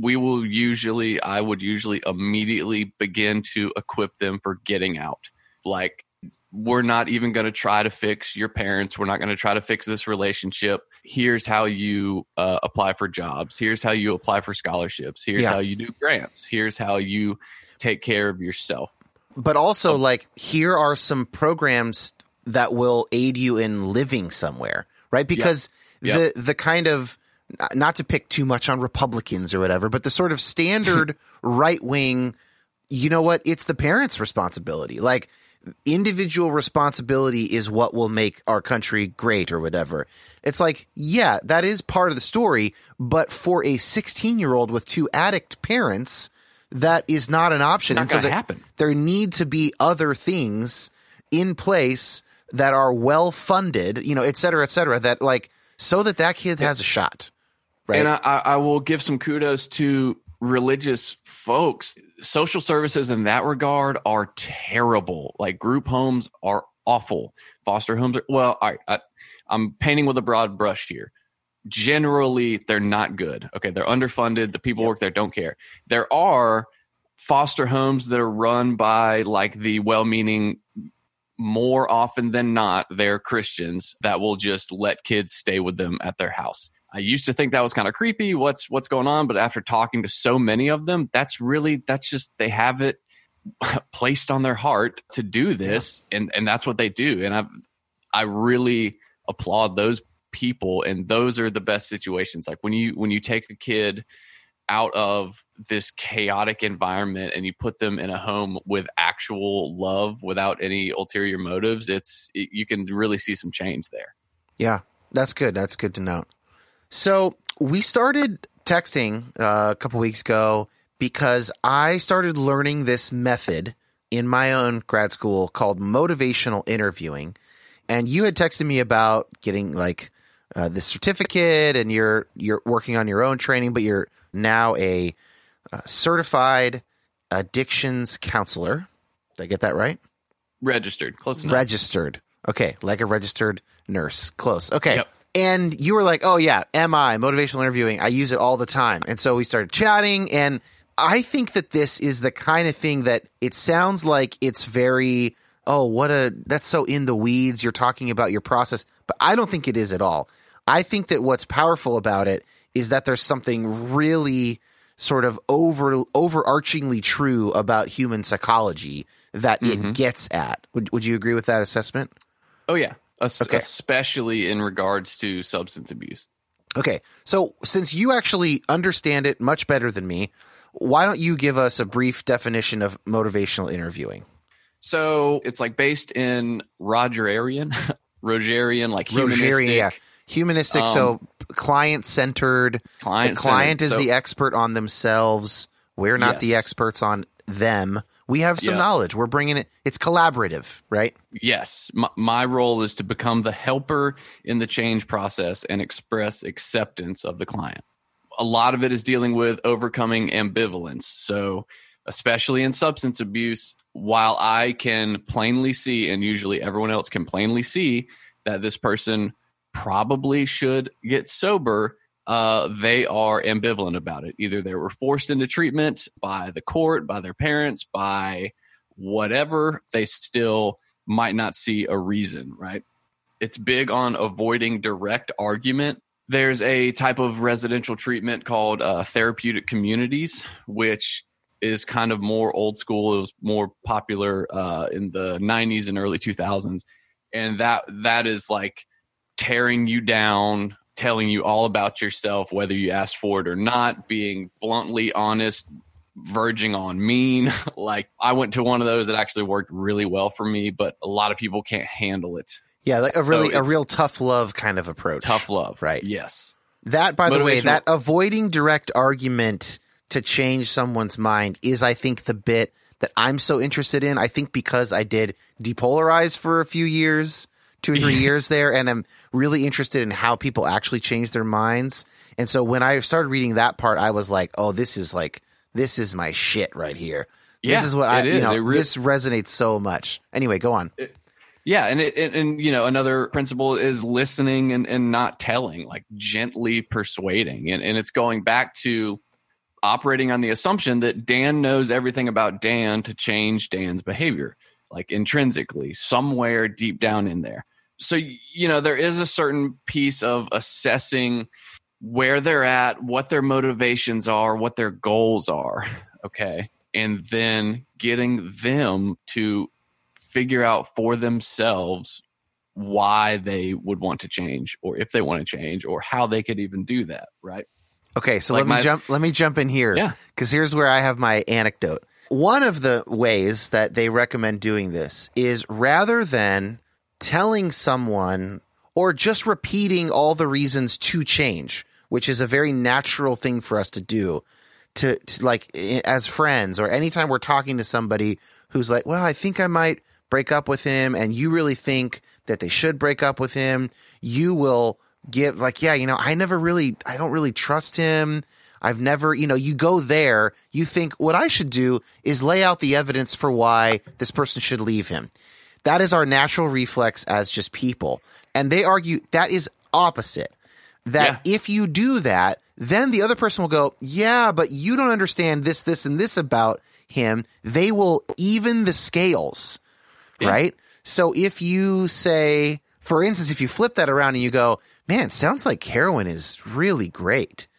I would usually immediately begin to equip them for getting out. Like, we're not even going to try to fix your parents. We're not going to try to fix this relationship. Here's how you apply for jobs. Here's how you apply for scholarships. Here's how you do grants. Here's how you take care of yourself. But also, like, here are some programs that will aid you in living somewhere, right? Because the kind of, not to pick too much on Republicans or whatever, but the sort of standard right wing, you know what? It's the parents' responsibility. Like, individual responsibility is what will make our country great or whatever. It's like, yeah, that is part of the story. But for a 16-year-old with two addict parents, that is not an option. It's not going to happen. There need to be other things in place that are well funded, et cetera, that like, so that kid has a shot. Right. And I will give some kudos to religious folks. Social services in that regard are terrible. Like, group homes are awful. Foster homes are, well, all right, I'm painting with a broad brush here. Generally, they're not good. Okay, they're underfunded. The people work there don't care. There are foster homes that are run by like the well-meaning, more often than not, they're Christians that will just let kids stay with them at their house. I used to think that was kind of creepy. What's going on? But after talking to so many of them, that's just, they have it placed on their heart to do this. And that's what they do. And I really applaud those people. And those are the best situations. Like when you take a kid out of this chaotic environment and you put them in a home with actual love without any ulterior motives, you can really see some change there. Yeah, that's good. That's good to note. So we started texting a couple weeks ago because I started learning this method in my own grad school called motivational interviewing. And you had texted me about getting like this certificate, and you're working on your own training, but you're now a certified addictions counselor. Did I get that right? Registered. Close enough. Registered. Okay. Like a registered nurse. Close. Okay. Yep. And you were like, oh, yeah, MI, motivational interviewing. I use it all the time. And so we started chatting. And I think that this is the kind of thing that it sounds like it's very, that's so in the weeds. You're talking about your process. But I don't think it is at all. I think that what's powerful about it is that there's something really sort of overarchingly true about human psychology that it gets at. Would you agree with that assessment? Oh, yeah. Okay. Especially in regards to substance abuse. Okay. So since you actually understand it much better than me, why don't you give us a brief definition of motivational interviewing? So it's like based in Rogerian, like humanistic. Rogerian, yeah. Humanistic, so client-centered. The client is the expert on themselves. We're not the experts on them. We have some knowledge. We're bringing it. It's collaborative, right? Yes. My role is to become the helper in the change process and express acceptance of the client. A lot of it is dealing with overcoming ambivalence. So especially in substance abuse, while I can plainly see, and usually everyone else can plainly see, that this person probably should get sober, they are ambivalent about it. Either they were forced into treatment by the court, by their parents, by whatever. They still might not see a reason, right? It's big on avoiding direct argument. There's a type of residential treatment called therapeutic communities, which is kind of more old school. It was more popular in the 90s and early 2000s. And that is like tearing you down, telling you all about yourself, whether you asked for it or not, being bluntly honest, verging on mean. Like, I went to one of those that actually worked really well for me, but a lot of people can't handle it. Yeah, like a real tough love kind of approach. Tough love. Right. Yes. That, by the way, Motivational. that avoiding direct argument to change someone's mind is, I think, the bit that I'm so interested in. I think because I did depolarize for a few years, 2 or 3 years there, and I'm really interested in how people actually change their minds. And so when I started reading that part, I was like, oh, this is my shit right here. Yeah, this is what this resonates so much. Anyway, go on. Yeah, and you know, another principle is listening and not telling, like gently persuading. And it's going back to operating on the assumption that Dan knows everything about Dan to change Dan's behavior, like intrinsically, somewhere deep down in there. So, you know, there is a certain piece of assessing where they're at, what their motivations are, what their goals are, okay? And then getting them to figure out for themselves why they would want to change, or if they want to change, or how they could even do that, right? Okay, so Like let me jump in here. Yeah. Because here's where I have my anecdote. One of the ways that they recommend doing this is, rather than telling someone or just repeating all the reasons to change, which is a very natural thing for us to do, to like as friends, or anytime we're talking to somebody who's like, well, I think I might break up with him, and you really think that they should break up with him, you will give like, yeah, you know, I don't really trust him. I've never, you know, you go there, you think what I should do is lay out the evidence for why this person should leave him. That is our natural reflex as just people. And they argue that is opposite. That if you do that, then the other person will go, yeah, but you don't understand this, this, and this about him. They will even the scales, right? So if you say, for instance, if you flip that around and you go, man, sounds like heroin is really great.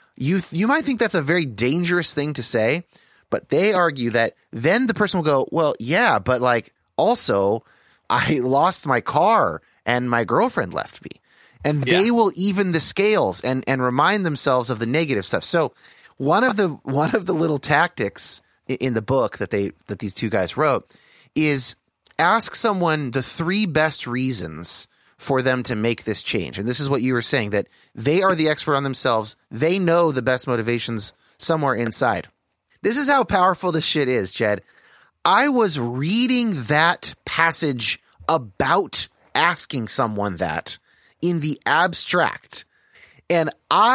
You might think that's a very dangerous thing to say, but they argue that then the person will go, well, yeah, but like also I lost my car and my girlfriend left me. And they will even the scales and remind themselves of the negative stuff. So one of the little tactics in the book that these two guys wrote is ask someone the 3 best reasons for them to make this change. And this is what you were saying, that they are the expert on themselves. They know the best motivations somewhere inside. This is how powerful this shit is, Jed. I was reading that passage about asking someone that in the abstract. And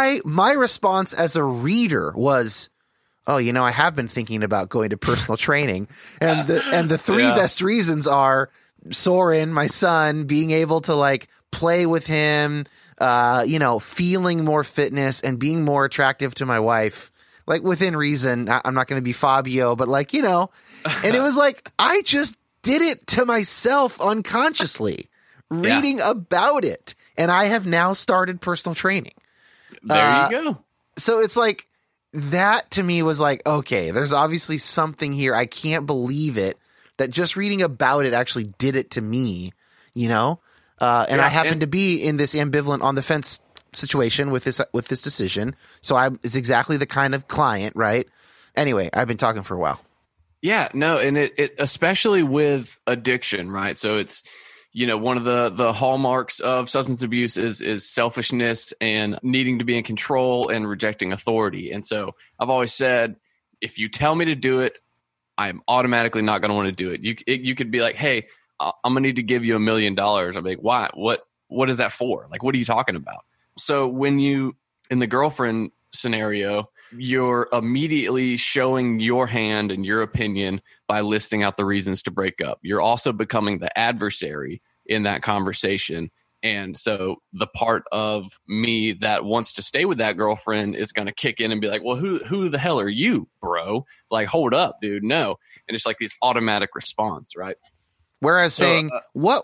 my response as a reader was, oh, you know, I have been thinking about going to personal training. And the 3 best reasons are Soren, my son, being able to like play with him, you know, feeling more fitness and being more attractive to my wife, like within reason. I'm not going to be Fabio, but like, you know, and it was like, I just did it to myself unconsciously reading about it. And I have now started personal training. There you go. So it's like, that to me was like, okay, there's obviously something here. I can't believe it. That just reading about it actually did it to me, you know? And I happen to be in this ambivalent on the fence situation with this decision. So is exactly the kind of client, right? Anyway, I've been talking for a while. Yeah, no, and it especially with addiction, right? So it's, you know, one of the hallmarks of substance abuse is selfishness and needing to be in control and rejecting authority. And so I've always said, if you tell me to do it, I'm automatically not going to want to do it. You could be like, hey, I'm going to need to give you $1 million. I'm like, why? What is that for? Like, what are you talking about? So when you, in the girlfriend scenario, you're immediately showing your hand and your opinion by listing out the reasons to break up. You're also becoming the adversary in that conversation. And so the part of me that wants to stay with that girlfriend is going to kick in and be like, well, who the hell are you, bro? Like, hold up, dude. No. And it's like this automatic response, right? Whereas saying, what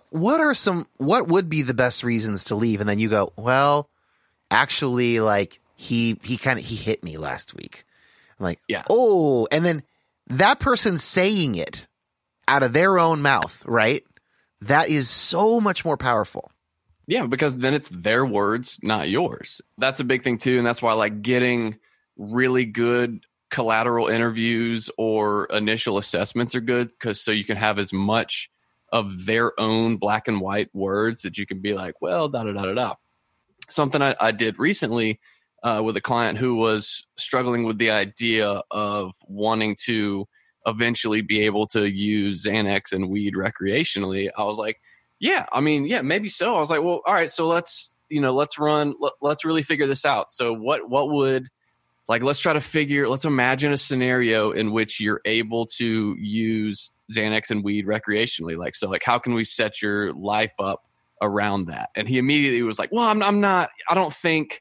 would be the best reasons to leave? And then you go, well, actually, like he hit me last week. I'm like, yeah. Oh, and then that person saying it out of their own mouth, right? That is so much more powerful. Yeah, because then it's their words, not yours. That's a big thing too. And that's why like getting really good collateral interviews or initial assessments are good, because so you can have as much of their own black and white words that you can be like, well, da da da da da. Something I did recently with a client who was struggling with the idea of wanting to eventually be able to use Xanax and weed recreationally. I was like, yeah, I mean, yeah, maybe so. I was like, well, all right, so let's really figure this out. So what would, like, let's imagine a scenario in which you're able to use Xanax and weed recreationally. Like, so like, how can we set your life up around that? And he immediately was like, well, I don't think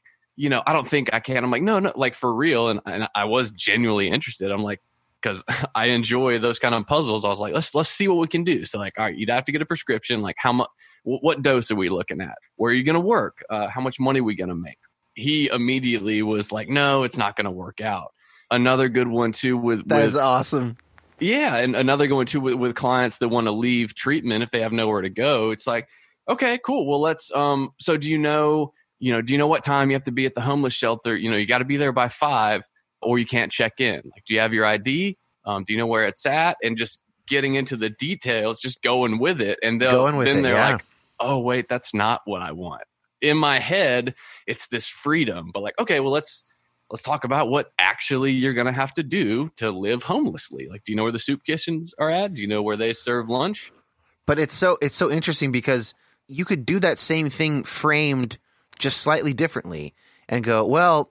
I can. I'm like, no, like for real. And I was genuinely interested. I'm like, because I enjoy those kind of puzzles. I was like, let's see what we can do. So like, all right, you'd have to get a prescription. Like how much, what dose are we looking at? Where are you going to work? How much money are we going to make? He immediately was like, no, it's not going to work out. Another good one too that is awesome. Yeah. And another good one too with clients that want to leave treatment if they have nowhere to go. It's like, okay, cool. Well, let's, so do you know what time you have to be at the homeless shelter? You got to be there by 5. Or you can't check in. Like, do you have your ID? Do you know where it's at? And just getting into the details, just going with it. And they're like, oh, wait, that's not what I want. In my head, it's this freedom. But like, okay, well, let's talk about what actually you're going to have to do to live homelessly. Like, do you know where the soup kitchens are at? Do you know where they serve lunch? But it's so interesting because you could do that same thing framed just slightly differently and go, well,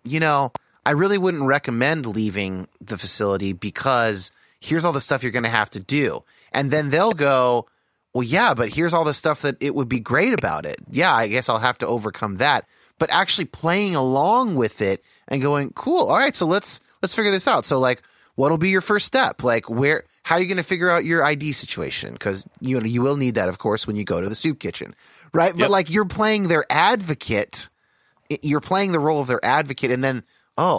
I really wouldn't recommend leaving the facility because here's all the stuff you're going to have to do. And then they'll go, well, yeah, but here's all the stuff that it would be great about it. Yeah, I guess I'll have to overcome that. But actually playing along with it and going, cool. All right, so let's figure this out. So like, what'll be your first step? Like how are you going to figure out your ID situation? Because you will need that, of course, when you go to the soup kitchen, right? Yep. But like you're playing their advocate. You're playing the role of their advocate, and then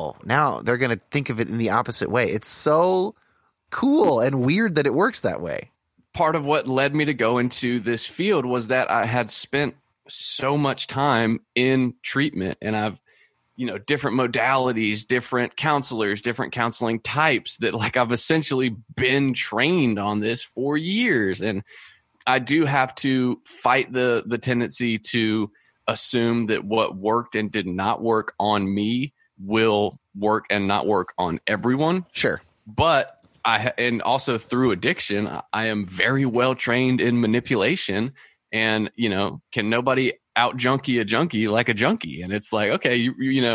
now they're going to think of it in the opposite way. It's so cool and weird that it works that way. Part of what led me to go into this field was that I had spent so much time in treatment, and I've, different modalities, different counselors, different counseling types that like I've essentially been trained on this for years. And I do have to fight the tendency to assume that what worked and did not work on me will work and not work on everyone. Sure. But and also through addiction, I am very well trained in manipulation, and, can nobody out junkie a junkie like a junkie? And it's like, okay,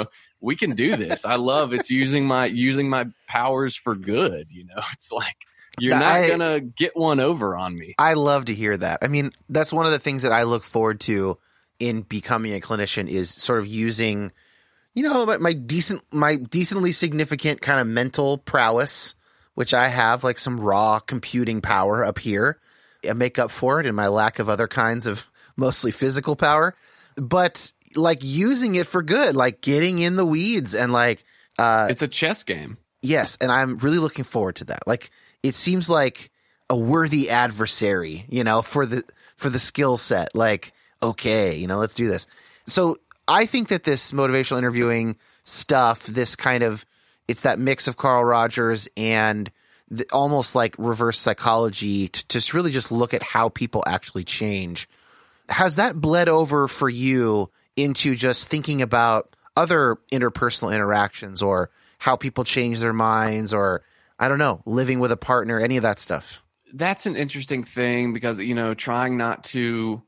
we can do this. I love it's using my powers for good. It's like, you're not going to get one over on me. I love to hear that. I mean, that's one of the things that I look forward to in becoming a clinician is sort of using, my decently significant kind of mental prowess, which I have like some raw computing power up here. I make up for it in my lack of other kinds of mostly physical power, but like using it for good, like getting in the weeds and like, it's a chess game. Yes. And I'm really looking forward to that. Like, it seems like a worthy adversary, for the skill set. Like, okay, let's do this. So I think that this motivational interviewing stuff, this kind of, it's that mix of Carl Rogers and almost like reverse psychology to just really just look at how people actually change. Has that bled over for you into just thinking about other interpersonal interactions or how people change their minds or, I don't know, living with a partner, any of that stuff? That's an interesting thing because, trying not to,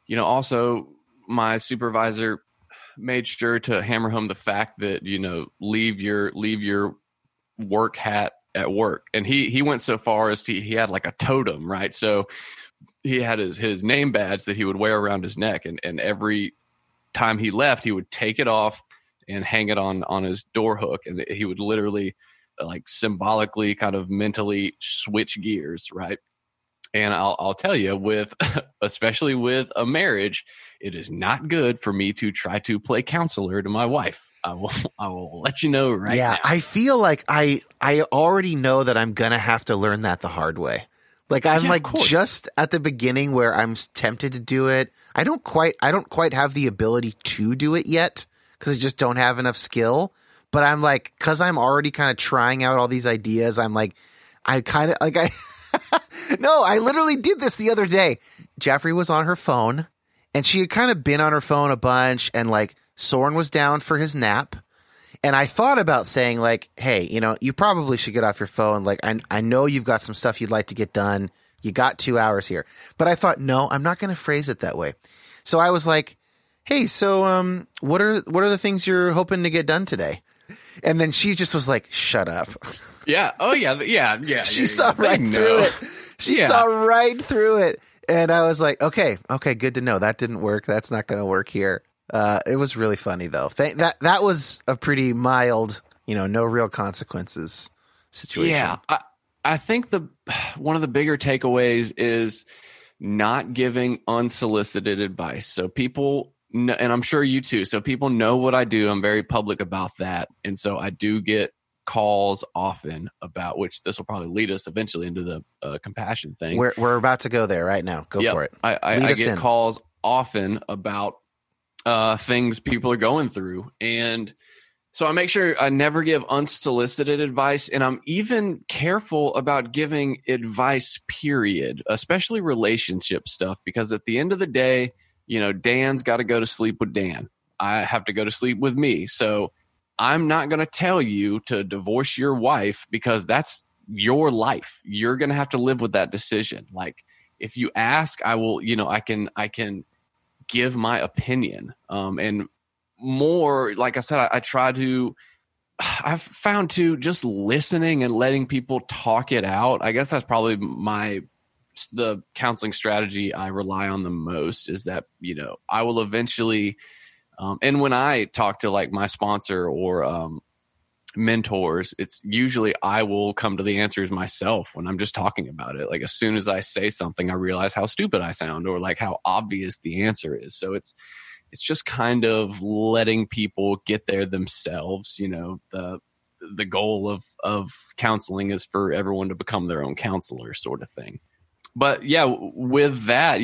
also my supervisor made sure to hammer home the fact that, leave your work hat at work. And he went so far as he had like a totem, right? So he had his name badge that he would wear around his neck, and every time he left, he would take it off and hang it on his door hook, and he would literally like symbolically kind of mentally switch gears, right? And I'll tell you, especially with a marriage, it is not good for me to try to play counselor to my wife. I will let you know right now. Yeah, I feel like I already know that I'm gonna have to learn that the hard way. Like I'm just at the beginning where I'm tempted to do it. I don't quite have the ability to do it yet because I just don't have enough skill. But I'm like, because I'm already kind of trying out all these ideas. I'm like, no, I literally did this the other day. Jaffrey was on her phone, and she had kind of been on her phone a bunch, and like Soren was down for his nap. And I thought about saying like, hey, you probably should get off your phone. Like, I know you've got some stuff you'd like to get done. You got 2 hours here. But I thought, no, I'm not going to phrase it that way. So I was like, hey, so what are the things you're hoping to get done today? And then she just was like, shut up. Yeah. Oh, yeah. She saw right through it. She saw right through it. And I was like, okay, good to know. That didn't work. That's not going to work here. It was really funny, though. That was a pretty mild, no real consequences situation. Yeah. I think one of the bigger takeaways is not giving unsolicited advice. So people know, and I'm sure you too. So people know what I do. I'm very public about that. And so I do get calls often about, which this will probably lead us eventually into the compassion thing. We're about to go there right now. Go for it. I get calls often about things people are going through. And so I make sure I never give unsolicited advice. And I'm even careful about giving advice, period, especially relationship stuff, because at the end of the day, Dan's got to go to sleep with Dan. I have to go to sleep with me. So I'm not going to tell you to divorce your wife because that's your life. You're going to have to live with that decision. Like if you ask, I will, I can give my opinion. And more, like I said, I've found just listening and letting people talk it out. I guess that's probably the counseling strategy I rely on the most is that, I will eventually, and when I talk to like my sponsor or mentors, it's usually I will come to the answers myself when I'm just talking about it. Like as soon as I say something, I realize how stupid I sound or like how obvious the answer is. So it's just kind of letting people get there themselves. The goal of counseling is for everyone to become their own counselor sort of thing. But yeah, with that,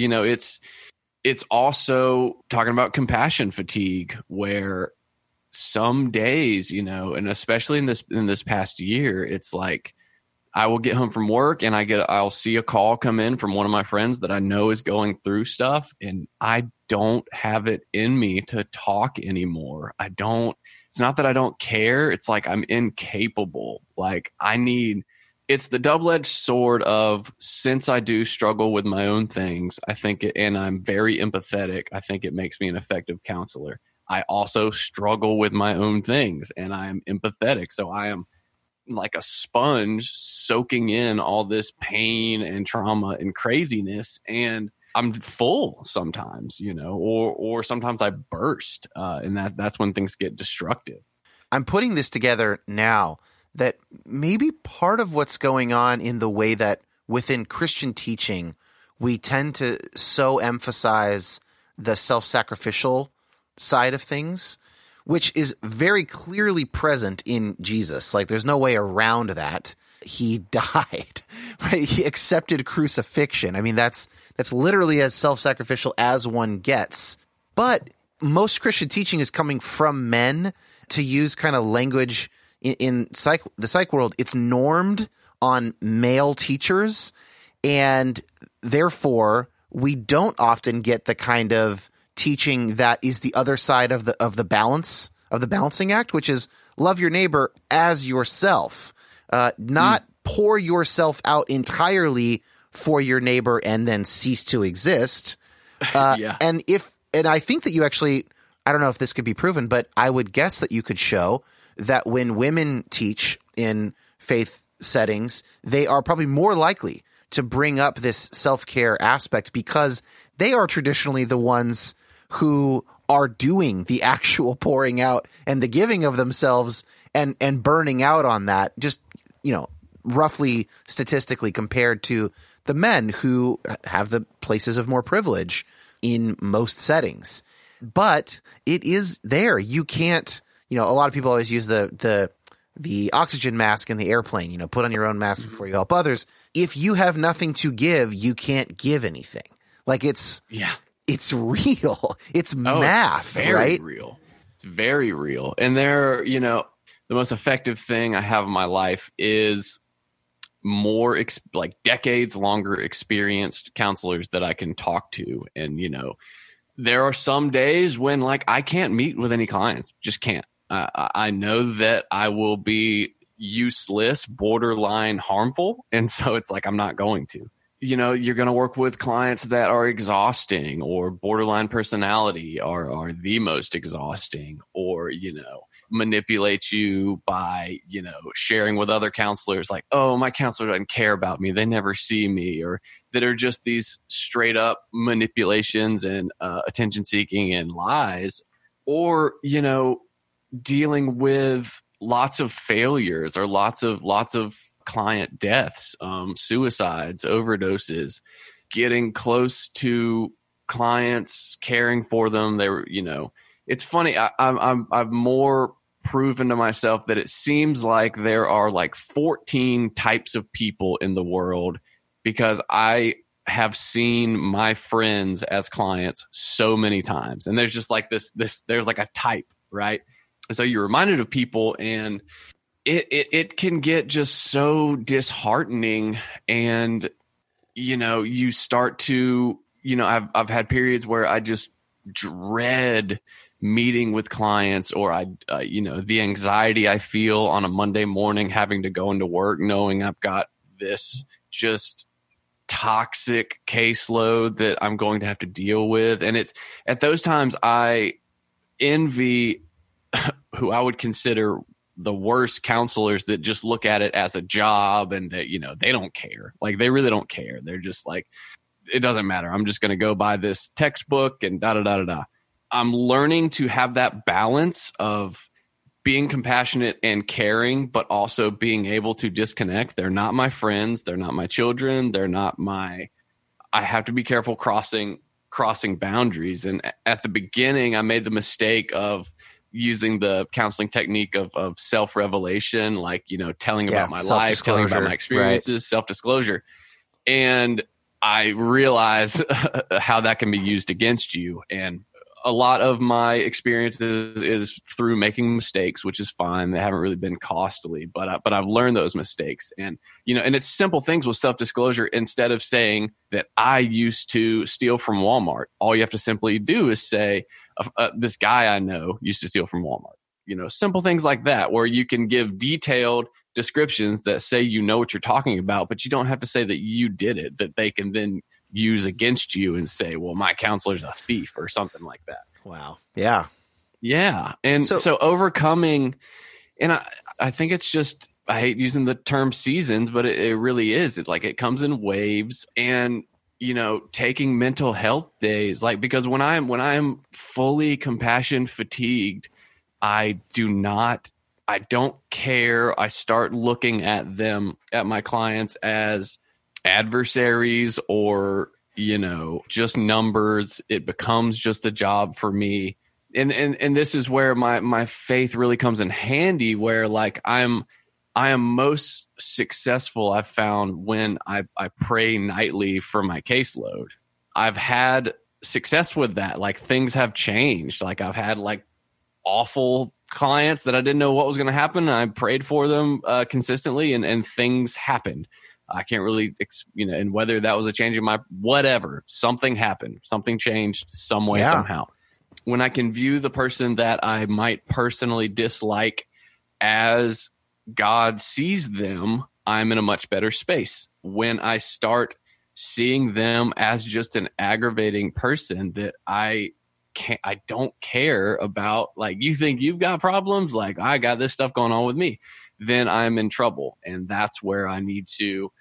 it's also talking about compassion fatigue, where some days, and especially in this past year, it's like I will get home from work and I'll see a call come in from one of my friends that I know is going through stuff, and I don't have it in me to talk anymore. It's not that I don't care. It's like I'm incapable. Like it's the double-edged sword of, since I do struggle with my own things, I think, and I'm very empathetic, I think it makes me an effective counselor. I also struggle with my own things and I'm empathetic. So I am like a sponge soaking in all this pain and trauma and craziness. And I'm full sometimes, or sometimes I burst. And that's when things get destructive. I'm putting this together now that maybe part of what's going on in the way that within Christian teaching, we tend to so emphasize the self-sacrificial side of things, which is very clearly present in Jesus. Like there's no way around that. He died, right? He accepted crucifixion. I mean, that's literally as self-sacrificial as one gets. But most Christian teaching is coming from men, to use kind of language in the psych world. It's normed on male teachers, and therefore we don't often get the kind of teaching that is the other side of the balancing act, which is love your neighbor as yourself, not pour yourself out entirely for your neighbor and then cease to exist. Yeah. And I think that you actually, I don't know if this could be proven, but I would guess that you could show that when women teach in faith settings, they are probably more likely to bring up this self-care aspect because they are traditionally the ones who are doing the actual pouring out and the giving of themselves and burning out on that, just, roughly statistically compared to the men who have the places of more privilege in most settings. But it is there. You can't, a lot of people always use the oxygen mask in the airplane, put on your own mask before you help others. If you have nothing to give, you can't give anything. Like it's real. It's math, it's very right? real. It's very real. And the most effective thing I have in my life is more decades longer experienced counselors that I can talk to. And, there are some days when I can't meet with any clients, just can't. I know that I will be useless, borderline harmful. And so it's I'm not going to. You're going to work with clients that are exhausting or borderline personality are the most exhausting or, manipulate you by, sharing with other counselors oh, my counselor doesn't care about me. They never see me, or that are just these straight up manipulations and attention seeking and lies, or, dealing with lots of failures or lots of client deaths, suicides, overdoses, getting close to clients, caring for them. They were, it's funny. I've more proven to myself that it seems like there are 14 types of people in the world because I have seen my friends as clients so many times. And there's just there's a type, right? And so you're reminded of people, and it can get just so disheartening. And, you start to, I've had periods where I just dread meeting with clients, or the anxiety I feel on a Monday morning having to go into work, knowing I've got this just toxic caseload that I'm going to have to deal with. And it's at those times I envy who I would consider the worst counselors that just look at it as a job and that, they don't care. They really don't care. They're just it doesn't matter. I'm just going to go buy this textbook and da-da-da-da-da. I'm learning to have that balance of being compassionate and caring, but also being able to disconnect. They're not my friends. They're not my children. They're not I have to be careful crossing boundaries. And at the beginning, I made the mistake of using the counseling technique of self-revelation, telling about my life, telling about my experiences, right. Self-disclosure. And I realized how that can be used against you. And a lot of my experiences is through making mistakes, which is fine. They haven't really been costly, but I've learned those mistakes. And, and it's simple things with self-disclosure. Instead of saying that I used to steal from Walmart, all you have to simply do is say, this guy I know used to steal from Walmart. Simple things like that, where you can give detailed descriptions that say what you're talking about, but you don't have to say that you did it, that they can then use against you and say, well, my counselor's a thief or something like that. Wow. Yeah. Yeah. And so overcoming, and I think it's just, I hate using the term seasons, but it really is. It comes in waves. And, taking mental health days, because when I'm fully compassion fatigued, I don't care. I start looking at my clients as adversaries or, just numbers. It becomes just a job for me. And this is where my faith really comes in handy, where I am most successful, I've found, when I pray nightly for my caseload. I've had success with that. Things have changed. I've had awful clients that I didn't know what was going to happen. I prayed for them consistently, and things happened. I can't really, and whether that was a change in my whatever, something happened, something changed some way, somehow. When I can view the person that I might personally dislike as God sees them, I'm in a much better space. When I start seeing them as just an aggravating person that I don't care about, you think you've got problems, I got this stuff going on with me, then I'm in trouble. And that's where I need to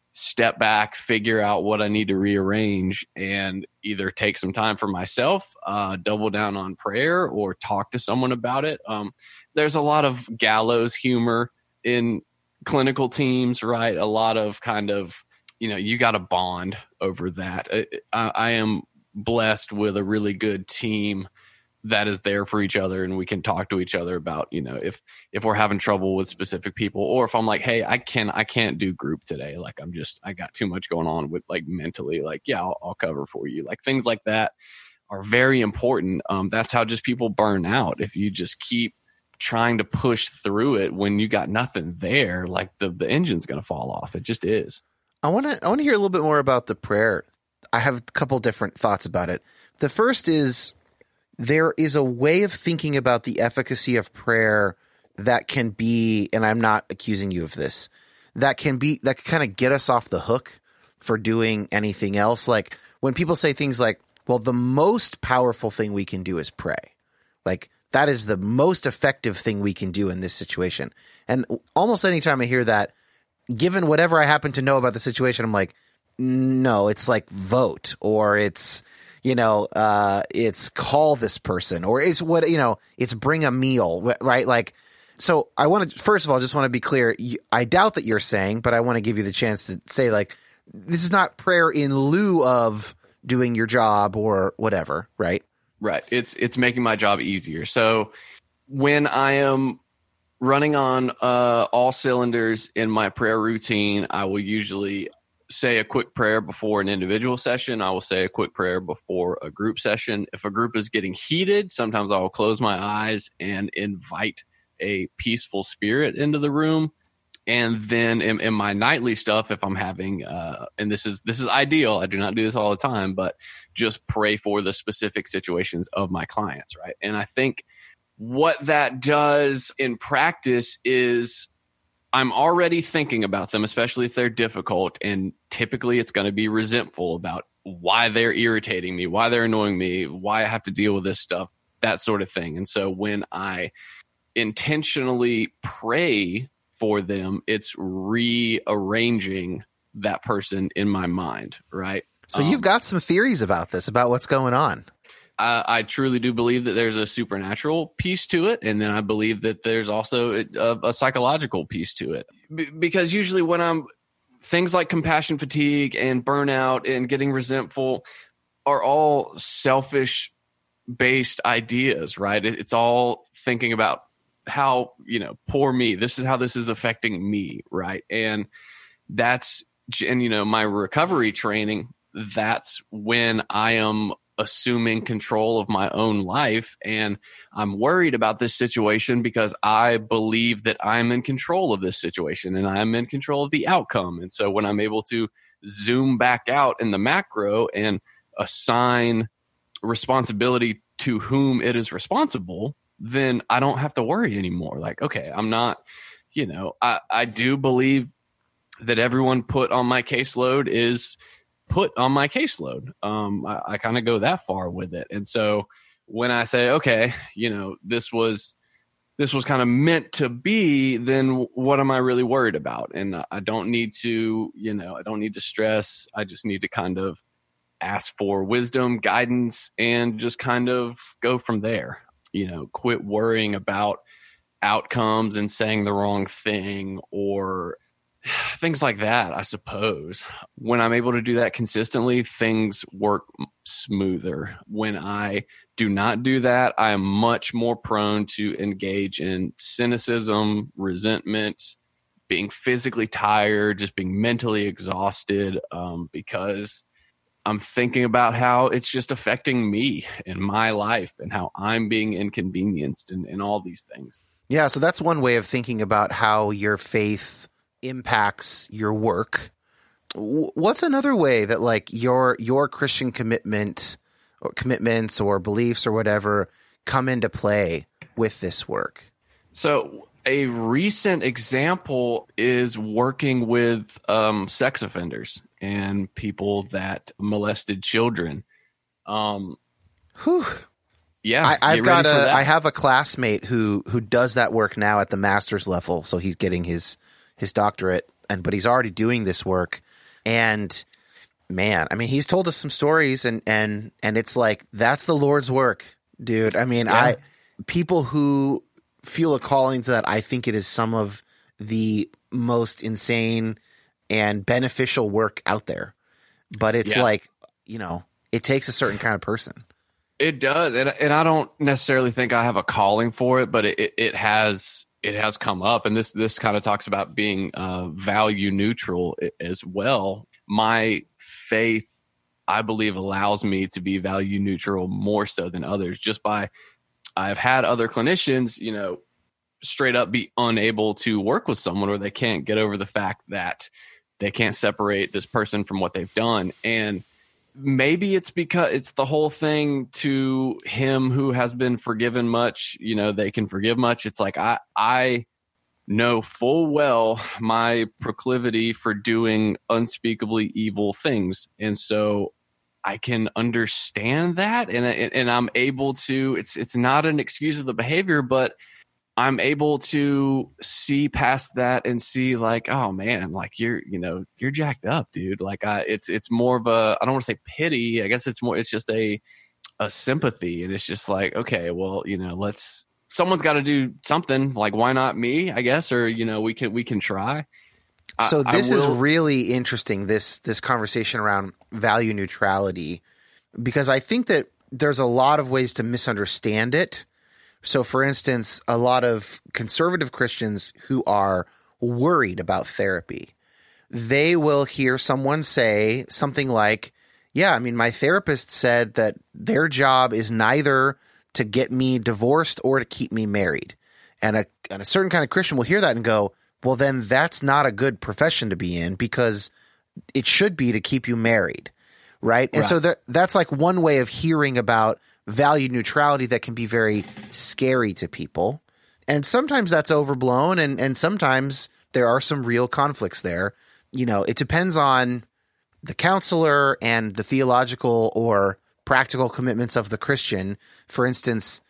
step back, figure out what I need to rearrange, and either take some time for myself, double down on prayer, or talk to someone about it. There's a lot of gallows humor in clinical teams, right? A lot of kind of, you got to bond over that. I am blessed with a really good team that is there for each other, and we can talk to each other about, if we're having trouble with specific people, or if I'm like, hey, I can't do group today. Like I got too much going on with like mentally, like, yeah, I'll cover for you. Like things like that are very important. That's how just people burn out. If you just keep trying to push through it when you got nothing there, like the engine's going to fall off. It just is. I want to hear a little bit more about the prayer. I have a couple different thoughts about it. The first is, there is a way of thinking about the efficacy of prayer that can be, and I'm not accusing you of this, that can kind of get us off the hook for doing anything else. Like when people say things like, well, the most powerful thing we can do is pray. Like that is the most effective thing we can do in this situation. And almost anytime I hear that, given whatever I happen to know about the situation, I'm like, no, it's like vote, or it's, it's call this person, or it's it's bring a meal, right? Like, so I want to, first of all, just want to be clear. I doubt that you're saying, but I want to give you the chance to say, like, this is not prayer in lieu of doing your job or whatever, right? Right. It's making my job easier. So when I am running on all cylinders in my prayer routine, I will usually say a quick prayer before an individual session. I will say a quick prayer before a group session. If a group is getting heated, sometimes I will close my eyes and invite a peaceful spirit into the room. And then in my nightly stuff, if I'm having, and this is ideal, I do not do this all the time, but just pray for the specific situations of my clients, right? And I think what that does in practice is I'm already thinking about them, especially if they're difficult. And typically it's going to be resentful about why they're irritating me, why they're annoying me, why I have to deal with this stuff, that sort of thing. And so when I intentionally pray for them, it's rearranging that person in my mind, right? So you've got some theories about this, about what's going on. I truly do believe that there's a supernatural piece to it. And then I believe that there's also a psychological piece to it. Because usually when I'm things like compassion fatigue and burnout and getting resentful are all selfish based ideas, right? It's all thinking about how, poor me, this is how this is affecting me, right? And my recovery training, that's when I am assuming control of my own life. And I'm worried about this situation because I believe that I'm in control of this situation and I'm in control of the outcome. And so when I'm able to zoom back out in the macro and assign responsibility to whom it is responsible, then I don't have to worry anymore. Like, okay, I'm not, I do believe that everyone put on my caseload is put on my caseload. I kind of go that far with it. And so when I say, okay, this was kind of meant to be, then what am I really worried about? And I don't need to, I don't need to stress. I just need to kind of ask for wisdom, guidance, and just kind of go from there. Quit worrying about outcomes and saying the wrong thing or things like that, I suppose. When I'm able to do that consistently, things work smoother. When I do not do that, I am much more prone to engage in cynicism, resentment, being physically tired, just being mentally exhausted, because I'm thinking about how it's just affecting me in my life and how I'm being inconvenienced and all these things. Yeah, so that's one way of thinking about how your faith impacts your work. What's another way that like your Christian commitments or beliefs or whatever come into play with this work? So a recent example is working with sex offenders and people that molested children. Whew. Yeah, I have a classmate who does that work now at the master's level. So he's getting his doctorate, but he's already doing this work. And man, I mean, he's told us some stories and it's like, that's the Lord's work, dude. I mean, people who feel a calling to that, I think it is some of the most insane and beneficial work out there. But it's like, it takes a certain kind of person. It does. And I don't necessarily think I have a calling for it, but it has come up. And this kind of talks about being value neutral as well. My faith, I believe, allows me to be value neutral more so than others. I've had other clinicians, straight up be unable to work with someone, or they can't get over the fact that they can't separate this person from what they've done. And maybe it's because it's the whole thing to him who has been forgiven much, they can forgive much. It's like, I know full well my proclivity for doing unspeakably evil things. And so I can understand that. And I'm able to, it's not an excuse of the behavior, but I'm able to see past that and see like, oh man, like you're jacked up, dude. Like it's more of a, I don't want to say pity. I guess it's just a sympathy. And it's just like, okay, well, someone's got to do something. Like, why not me, I guess? Or, we can try. So this is really interesting, this conversation around value neutrality, because I think that there's a lot of ways to misunderstand it. So, for instance, a lot of conservative Christians who are worried about therapy, they will hear someone say something like, yeah, I mean, my therapist said that their job is neither to get me divorced or to keep me married. And a certain kind of Christian will hear that and go, well, then that's not a good profession to be in, because it should be to keep you married, right? And so that's like one way of hearing about value neutrality that can be very scary to people. And sometimes that's overblown, and sometimes there are some real conflicts there. It depends on the counselor and the theological or practical commitments of the Christian. For instance,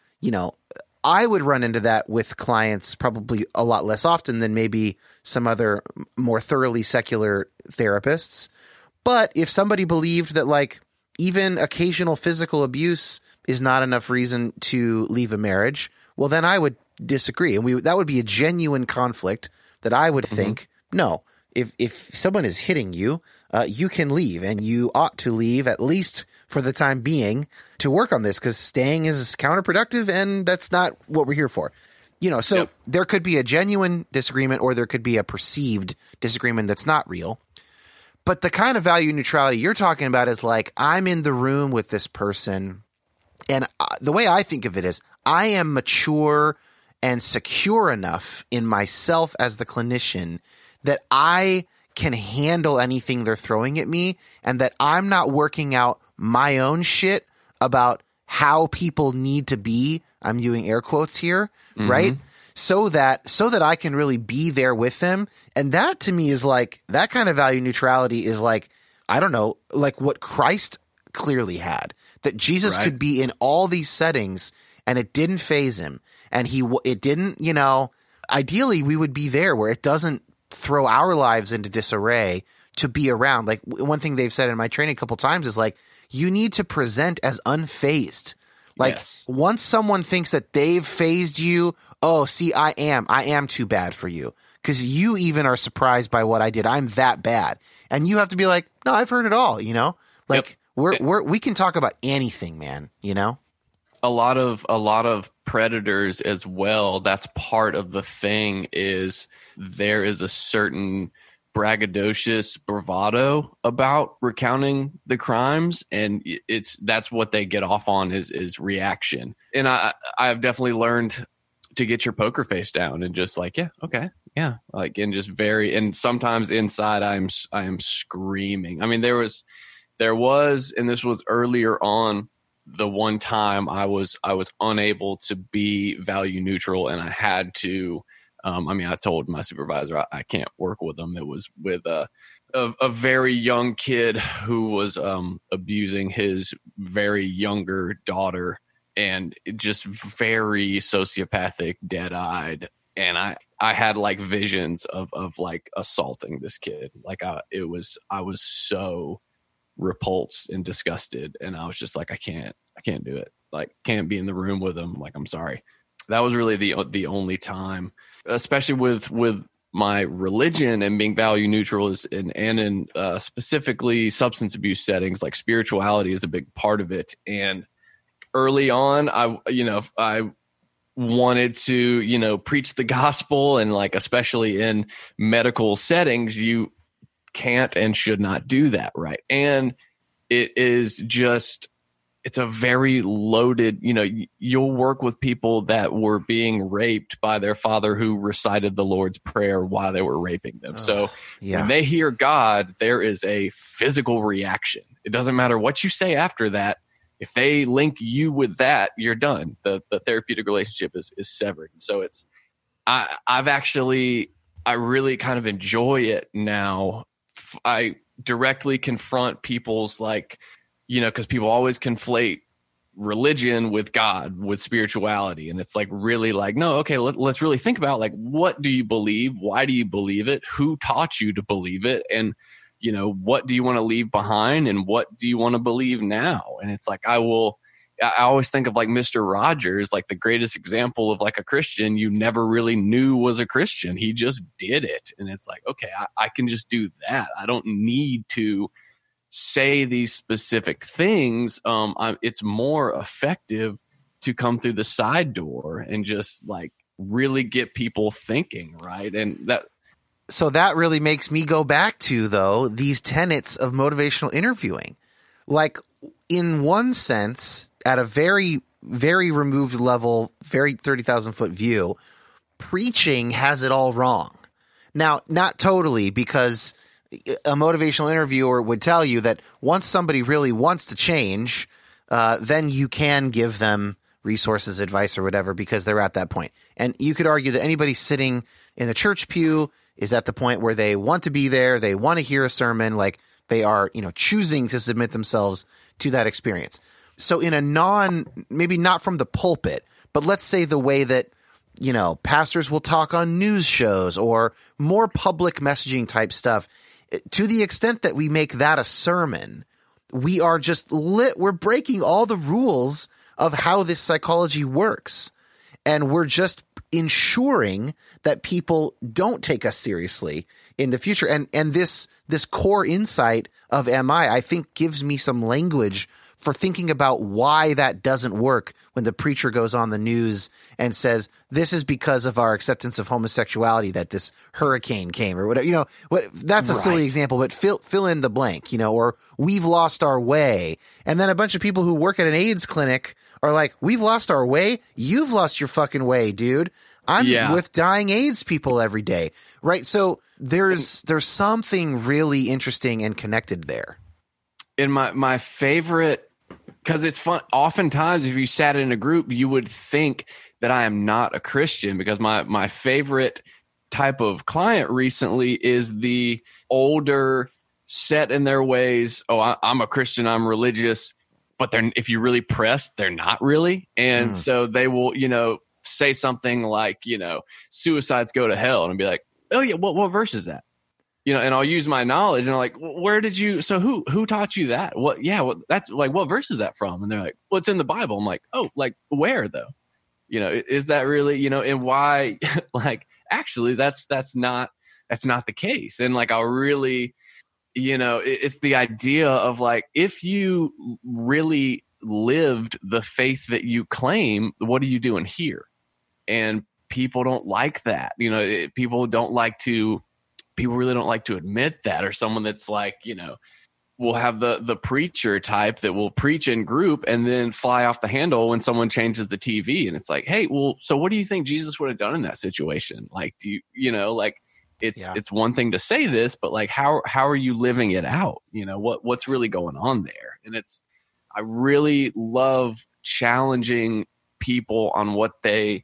I would run into that with clients probably a lot less often than maybe some other more thoroughly secular therapists. But if somebody believed that like even occasional physical abuse is not enough reason to leave a marriage, well, then I would disagree. And that would be a genuine conflict that I would think, no, if someone is hitting you, you can leave, and you ought to leave at least for the time being to work on this, because staying is counterproductive, and that's not what we're here for. So there could be a genuine disagreement, or there could be a perceived disagreement that's not real. But the kind of value neutrality you're talking about is like, I'm in the room with this person, and the way I think of it is I am mature and secure enough in myself as the clinician that I can handle anything they're throwing at me, and that I'm not working out my own shit about how people need to be. I'm doing air quotes here, right? So that I can really be there with them. And that to me is like, that kind of value neutrality is like, I don't know, like what Christ clearly had, that Jesus could be in all these settings and it didn't faze him. And it didn't, ideally we would be there where it doesn't throw our lives into disarray to be around. Like one thing they've said in my training a couple times is like, you need to present as unfazed. Like once someone thinks that they've phased you, oh, see, I am too bad for you, because you even are surprised by what I did. I'm that bad. And you have to be like, no, I've heard it all, like we can talk about anything, man, A lot of predators as well. That's part of the thing, is there is a certain braggadocious bravado about recounting the crimes, and that's what they get off on is reaction. And I've definitely learned to get your poker face down and just like, yeah, okay, yeah, like, and just and sometimes inside I am screaming. I mean, there was, and this was earlier on, the one time I was unable to be value neutral, and I had to. I told my supervisor I can't work with them. It was with a very young kid who was abusing his very younger daughter, and just very sociopathic, dead-eyed. And I had like visions of like assaulting this kid. Like I was so repulsed and disgusted, and I was just like, I can't do it. Like, can't be in the room with him. Like, I'm sorry. That was really the only time, especially with my religion and being value neutral and in specifically substance abuse settings, like spirituality is a big part of it. And early on, I wanted to, preach the gospel, and like, especially in medical settings, you can't and should not do that. Right. And it is just, it's a very loaded, you'll work with people that were being raped by their father who recited the Lord's Prayer while they were raping them. When they hear God, there is a physical reaction. It doesn't matter what you say after that. If they link you with that, you're done. The therapeutic relationship is severed. So I really kind of enjoy it now. I directly confront people's because people always conflate religion with God, with spirituality. And it's like, really like, no, okay, let's really think about like, what do you believe? Why do you believe it? Who taught you to believe it? And, what do you want to leave behind? And what do you want to believe now? And it's like, I always think of like Mr. Rogers, like the greatest example of like a Christian you never really knew was a Christian. He just did it. And it's like, okay, I can just do that. I don't need to say these specific things. It's more effective to come through the side door and just like really get people thinking, right? And so that really makes me go back to, though, these tenets of motivational interviewing. Like, in one sense, at a very, very removed level, very 30,000-foot view, preaching has it all wrong. Now, not totally, because a motivational interviewer would tell you that once somebody really wants to change, then you can give them resources, advice, or whatever, because they're at that point. And you could argue that anybody sitting in the church pew is at the point where they want to be there, they want to hear a sermon, like they are, choosing to submit themselves to that experience. So in a maybe not from the pulpit, but let's say the way that, pastors will talk on news shows or more public messaging type stuff, to the extent that we make that a sermon, we are just we're breaking all the rules of how this psychology works. And we're just ensuring that people don't take us seriously in the future. And this core insight of MI, I think, gives me some language for thinking about why that doesn't work when the preacher goes on the news and says, this is because of our acceptance of homosexuality that this hurricane came, or whatever. That's a silly example, but fill in the blank, or we've lost our way. And then a bunch of people who work at an AIDS clinic are like, we've lost our way. You've lost your fucking way, dude. I'm with dying AIDS people every day. Right. So there's something really interesting and connected there. In my favorite, because it's fun. Oftentimes, if you sat in a group, you would think that I am not a Christian, because my favorite type of client recently is the older, set in their ways. Oh, I'm a Christian, I'm religious, but if you really press, they're not really. And so they will, say something like, suicides go to hell, and I'll be like, oh yeah, what verse is that? And I'll use my knowledge, and I'm like, where did you, so who taught you that? That's like, what verse is that from? And they're like, well, it's in the Bible. I'm like, oh, like where though? Is that really, and why, like, actually that's not the case. And like, I'll really, it's the idea of like, if you really lived the faith that you claim, what are you doing here? And people don't like that. People really don't like to admit that, or someone that's like, we'll have the preacher type that will preach in group and then fly off the handle when someone changes the TV. And it's like, hey, well, so what do you think Jesus would have done in that situation? Like, do it's one thing to say this, but like, how are you living it out? What's really going on there? And I really love challenging people on what they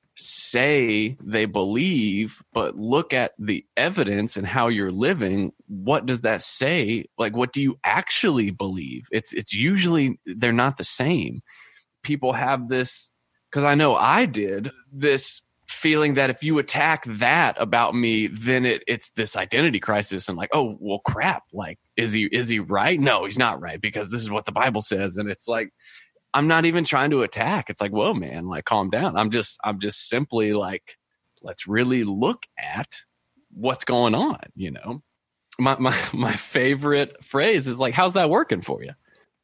say they believe, but look at the evidence and how you're living. What does that say? Like, what do you actually believe? It's usually they're not the same. People have this, because I know I did, this feeling that if you attack that about me, then it's this identity crisis and like, oh, well, crap. Like, is he right? No, he's not right because this is what the Bible says. And it's like, I'm not even trying to attack. It's like, whoa, man, like calm down. I'm just simply like, let's really look at what's going on. You know, my favorite phrase is like, how's that working for you?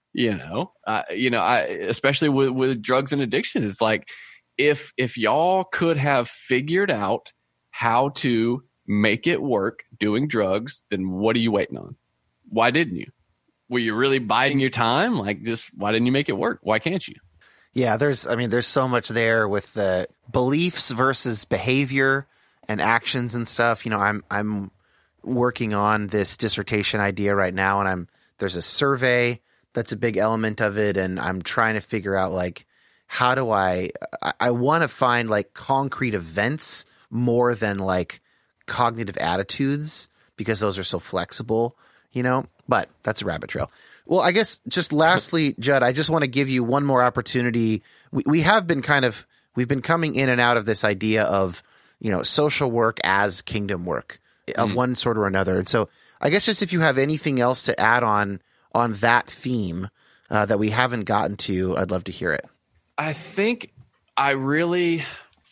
I especially with drugs and addiction, it's like, if y'all could have figured out how to make it work doing drugs, then what are you waiting on? Why didn't you? Were you really biding your time? Like, just why didn't you make it work? Why can't you? Yeah, there's so much there with the beliefs versus behavior and actions and stuff. You know, I'm working on this dissertation idea right now, and there's a survey that's a big element of it, and I'm trying to figure out like, how do I want to find like concrete events more than like cognitive attitudes, because those are so flexible, you know, but that's a rabbit trail. Well, I guess just lastly, Judd, I just want to give you one more opportunity. We've been coming in and out of this idea of, you know, social work as kingdom work of one sort or another. And so I guess just if you have anything else to add on that theme that we haven't gotten to, I'd love to hear it. I think I really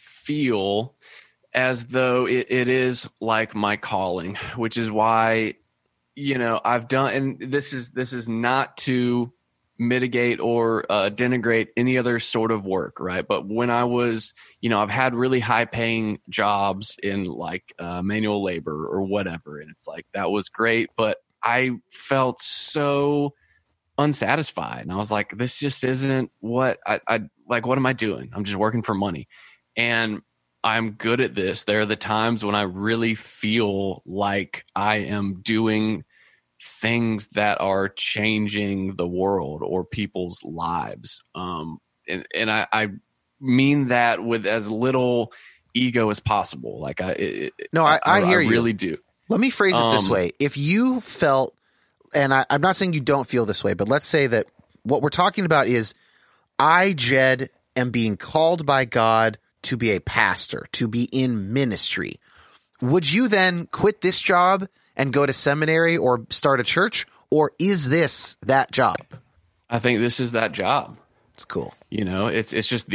feel as though it is like my calling, which is why, you know, I've done, and this is not to mitigate or denigrate any other sort of work, right? But when I was, you know, I've had really high paying jobs in like manual labor or whatever. And it's like, that was great, but I felt so unsatisfied. And I was like, this just isn't what I like. What am I doing? I'm just working for money. And I'm good at this. There are the times when I really feel like I am doing things that are changing the world or people's lives. And I mean that with as little ego as possible. Like I hear you. I really do. Let me phrase it this way. If you felt, and I'm not saying you don't feel this way, but let's say that what we're talking about is I, Jed, am being called by God to be a pastor, to be in ministry. Would you then quit this job and go to seminary or start a church? Or is this that job? I think this is that job. It's cool. You know, it's just,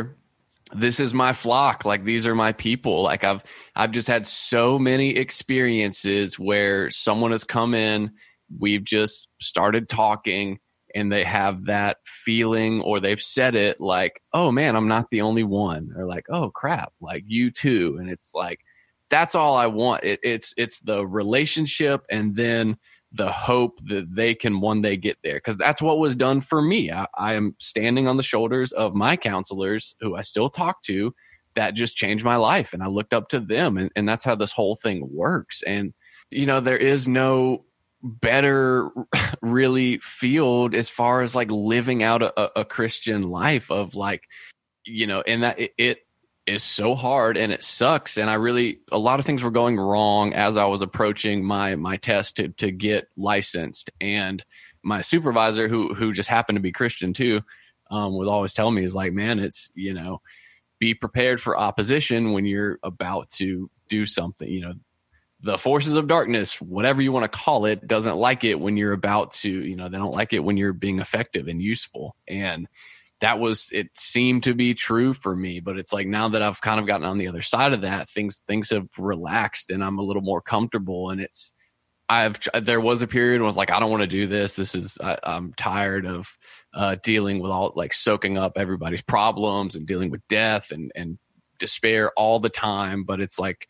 this is my flock. Like, these are my people. Like I've just had so many experiences where someone has come in, we've just started talking, and they have that feeling, or they've said it like, oh man, I'm not the only one. Or like, oh crap, like you too. And it's like, that's all I want. It's the relationship, and then the hope that they can one day get there. Because that's what was done for me. I am standing on the shoulders of my counselors, who I still talk to, that just changed my life. And I looked up to them, and that's how this whole thing works. And, you know, there is no better really field as far as like living out a Christian life of like, you know, and that it is so hard and it sucks. And a lot of things were going wrong as I was approaching my test to get licensed. And my supervisor, who just happened to be Christian too, would always tell me, is like, man, it's, you know, be prepared for opposition when you're about to do something. You know, the forces of darkness, whatever you want to call it, doesn't like it when you're about to, you know, they don't like it when you're being effective and useful. And it seemed to be true for me, but it's like, now that I've kind of gotten on the other side of that, things have relaxed, and I'm a little more comfortable. And there was a period where I was like, I don't want to do this. I'm tired of dealing with all, like, soaking up everybody's problems and dealing with death and despair all the time. But it's like,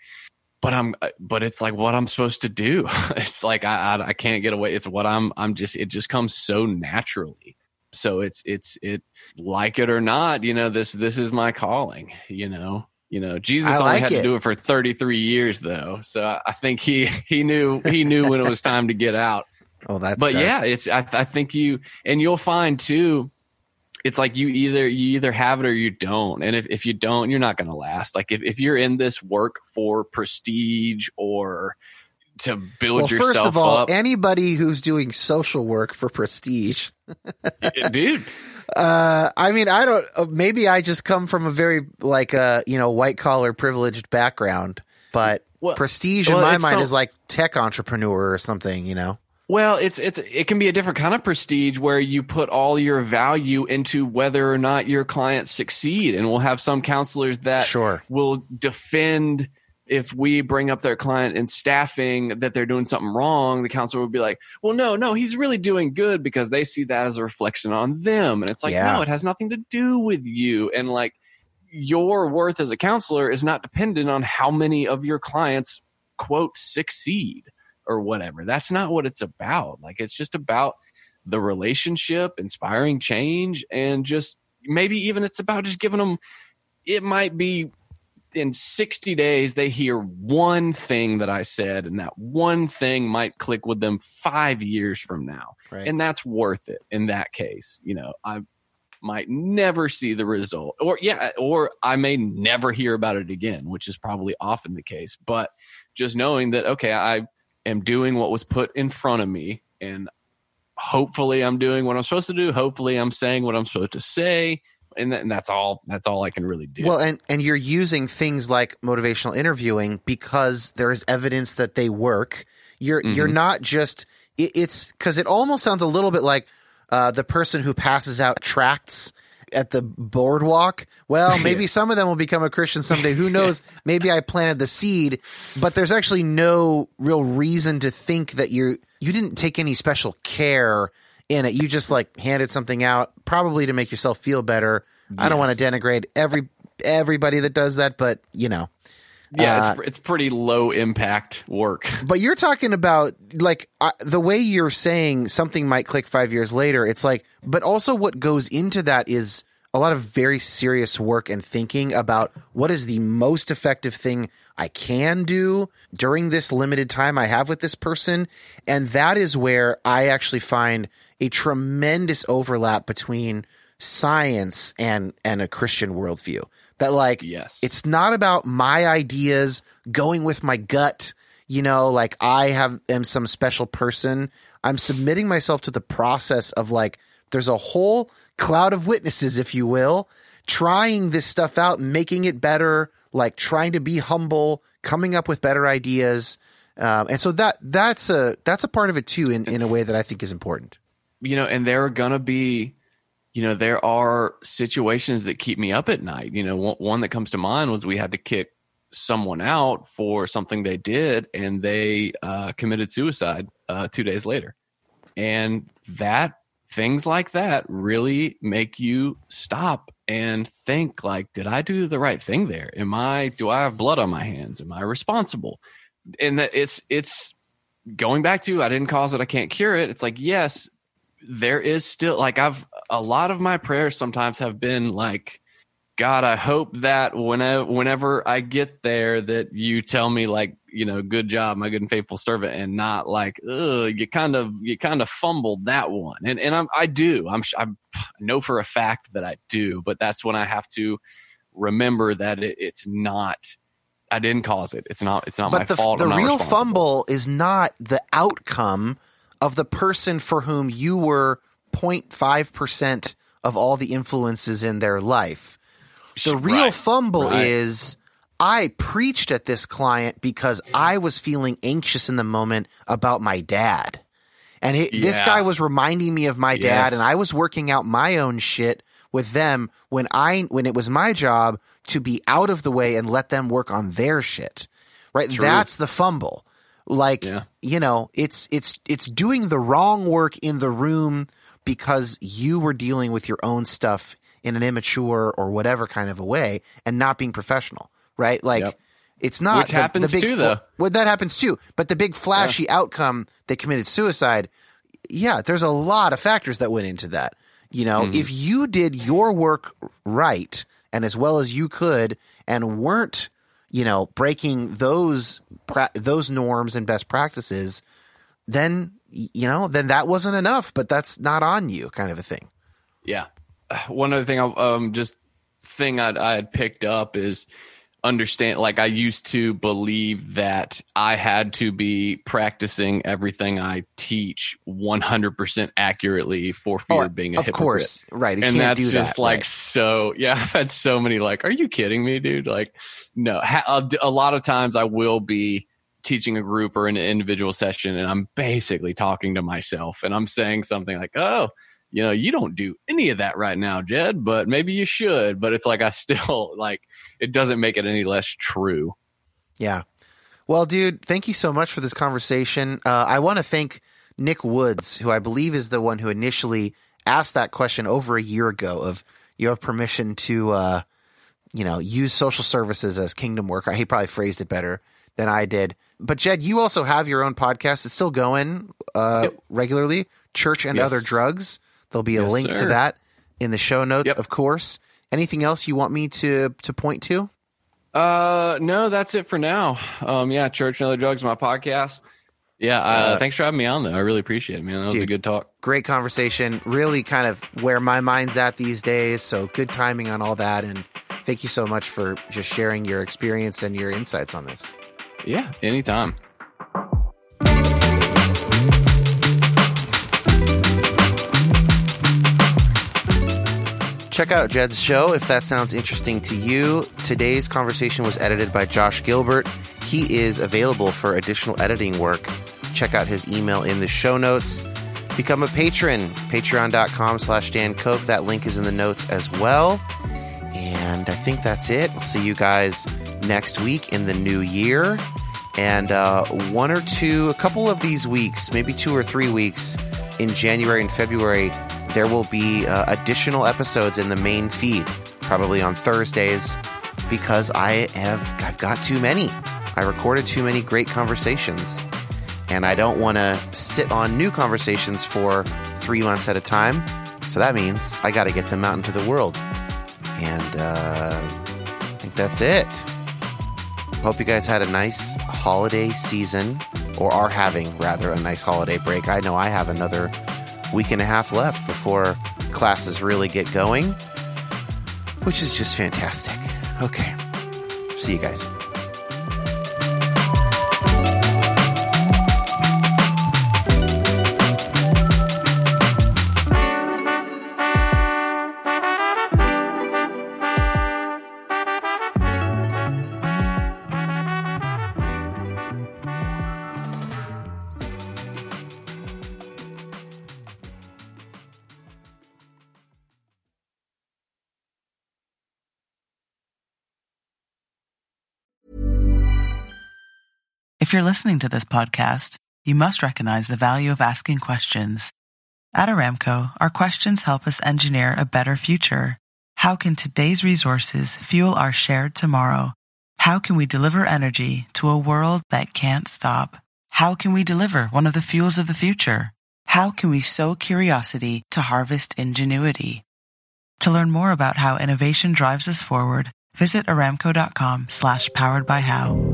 but it's like what I'm supposed to do. It's like, I can't get away. It's what it just comes so naturally. So it's like it or not, you know, this is my calling, you know, Jesus only had to do it for 33 years though. So I think he knew when it was time to get out. Oh, that's, but dark. Yeah, I think you'll find too, it's like you either have it or you don't. And if you don't, you're not going to last. Like if you're in this work for prestige or to build yourself up. First of all, anybody who's doing social work for prestige, dude, I mean, I don't. Maybe I just come from a very white collar privileged background, but prestige in my mind is like tech entrepreneur or something. Well, it can be a different kind of prestige where you put all your value into whether or not your clients succeed, and we'll have some counselors that will defend. If we bring up their client in staffing that they're doing something wrong, the counselor would be like, well, no, he's really doing good, because they see that as a reflection on them. And it's like, no, it has nothing to do with you. And like, your worth as a counselor is not dependent on how many of your clients, quote, succeed or whatever. That's not what it's about. Like, it's just about the relationship, inspiring change, and just maybe even it's about just giving them, it might be in 60 days, they hear one thing that I said, and that one thing might click with them 5 years from now. Right. And that's worth it in that case. I might never see the result, or I may never hear about it again, which is probably often the case. But just knowing that, okay, I am doing what was put in front of me, and hopefully I'm doing what I'm supposed to do. Hopefully I'm saying what I'm supposed to say. And that's all I can really do. Well, and you're using things like motivational interviewing because there is evidence that they work. You're not just it's because it almost sounds a little bit like the person who passes out tracts at the boardwalk. Well, maybe some of them will become a Christian someday. Who knows? Maybe I planted the seed, but there's actually no real reason to think that you didn't take any special care in it. You just like handed something out, probably to make yourself feel better. Yes. I don't want to denigrate everybody that does that, but it's pretty low impact work. But you're talking about like the way you're saying something might click 5 years later. It's like, but also what goes into that is a lot of very serious work and thinking about what is the most effective thing I can do during this limited time I have with this person. And that is where I actually find a tremendous overlap between science and a Christian worldview. That it's not about my ideas going with my gut, like I am some special person. I'm submitting myself to the process of like, there's a whole cloud of witnesses, if you will, trying this stuff out, making it better, like trying to be humble, coming up with better ideas. And so that's a part of it too, in a way that I think is important. And there are going to be, there are situations that keep me up at night. One that comes to mind was we had to kick someone out for something they did, and they committed suicide 2 days later. And things like that really make you stop and think like, did I do the right thing there? Do I have blood on my hands? Am I responsible? And that it's going back to, I didn't cause it, I can't cure it. It's like, yes, there is still like a lot of my prayers sometimes have been like, God, I hope that whenever I get there that you tell me like, good job, my good and faithful servant, and not like, you kind of fumbled that one. And I do. I know for a fact that I do, but that's when I have to remember that it's not, I didn't cause it. It's not my fault. The real fumble is not the outcome of the person for whom you were 0.5% of all the influences in their life. The real fumble is I preached at this client because I was feeling anxious in the moment about my dad. And this guy was reminding me of my dad, and I was working out my own shit with them when it was my job to be out of the way and let them work on their shit. Right? True. That's the fumble. Like, it's doing the wrong work in the room because you were dealing with your own stuff in an immature or whatever kind of a way and not being professional, right? Like it's not which happens the big too, though. Well, that happens too. But the big flashy outcome, they committed suicide. Yeah, there's a lot of factors that went into that. If you did your work right and as well as you could and weren't, breaking those norms and best practices, then that wasn't enough, but that's not on you, kind of a thing. Yeah. One other thing I had picked up is understand, like I used to believe that I had to be practicing everything I teach 100% accurately for fear of being a hypocrite. Of course, right. And that's just like, so, yeah, I've had so many like, are you kidding me, dude? Like, no, a lot of times I will be teaching a group or an individual session and I'm basically talking to myself and I'm saying something like, oh, you don't do any of that right now, Jed, but maybe you should. But it's like I still like it doesn't make it any less true. Yeah. Well, dude, thank you so much for this conversation. I want to thank Nick Woods, who I believe is the one who initially asked that question over a year ago of you have permission to, use social services as kingdom work. He probably phrased it better than I did. But Jed, you also have your own podcast. It's still going regularly, Church and Other Drugs. There'll be a link to that in the show notes, of course. Anything else you want me to point to? No, that's it for now. Church and Other Drugs, my podcast. Yeah, thanks for having me on, though. I really appreciate it, man. That was a good talk. Great conversation. Really kind of where my mind's at these days, so good timing on all that. And thank you so much for just sharing your experience and your insights on this. Yeah, anytime. Check out Jed's show if that sounds interesting to you. Today's conversation was edited by Josh Gilbert. He is available for additional editing work. Check out his email in the show notes. Become a patron, patreon.com/Dan Koch. That link is in the notes as well. And I think that's it. We'll see you guys next week in the new year. And a couple of these weeks, maybe 2 or 3 weeks in January and February, there will be additional episodes in the main feed, probably on Thursdays, because I've got too many. I recorded too many great conversations, and I don't want to sit on new conversations for 3 months at a time. So that means I got to get them out into the world. And I think that's it. Hope you guys had a nice holiday season, or are having, rather, a nice holiday break. I know I have another week and a half left before classes really get going, which is just fantastic. Okay. See you guys. If you're listening to this podcast, you must recognize the value of asking questions. At Aramco, our questions help us engineer a better future. How can today's resources fuel our shared tomorrow? How can we deliver energy to a world that can't stop? How can we deliver one of the fuels of the future? How can we sow curiosity to harvest ingenuity? To learn more about how innovation drives us forward, visit aramco.com/poweredbyhow.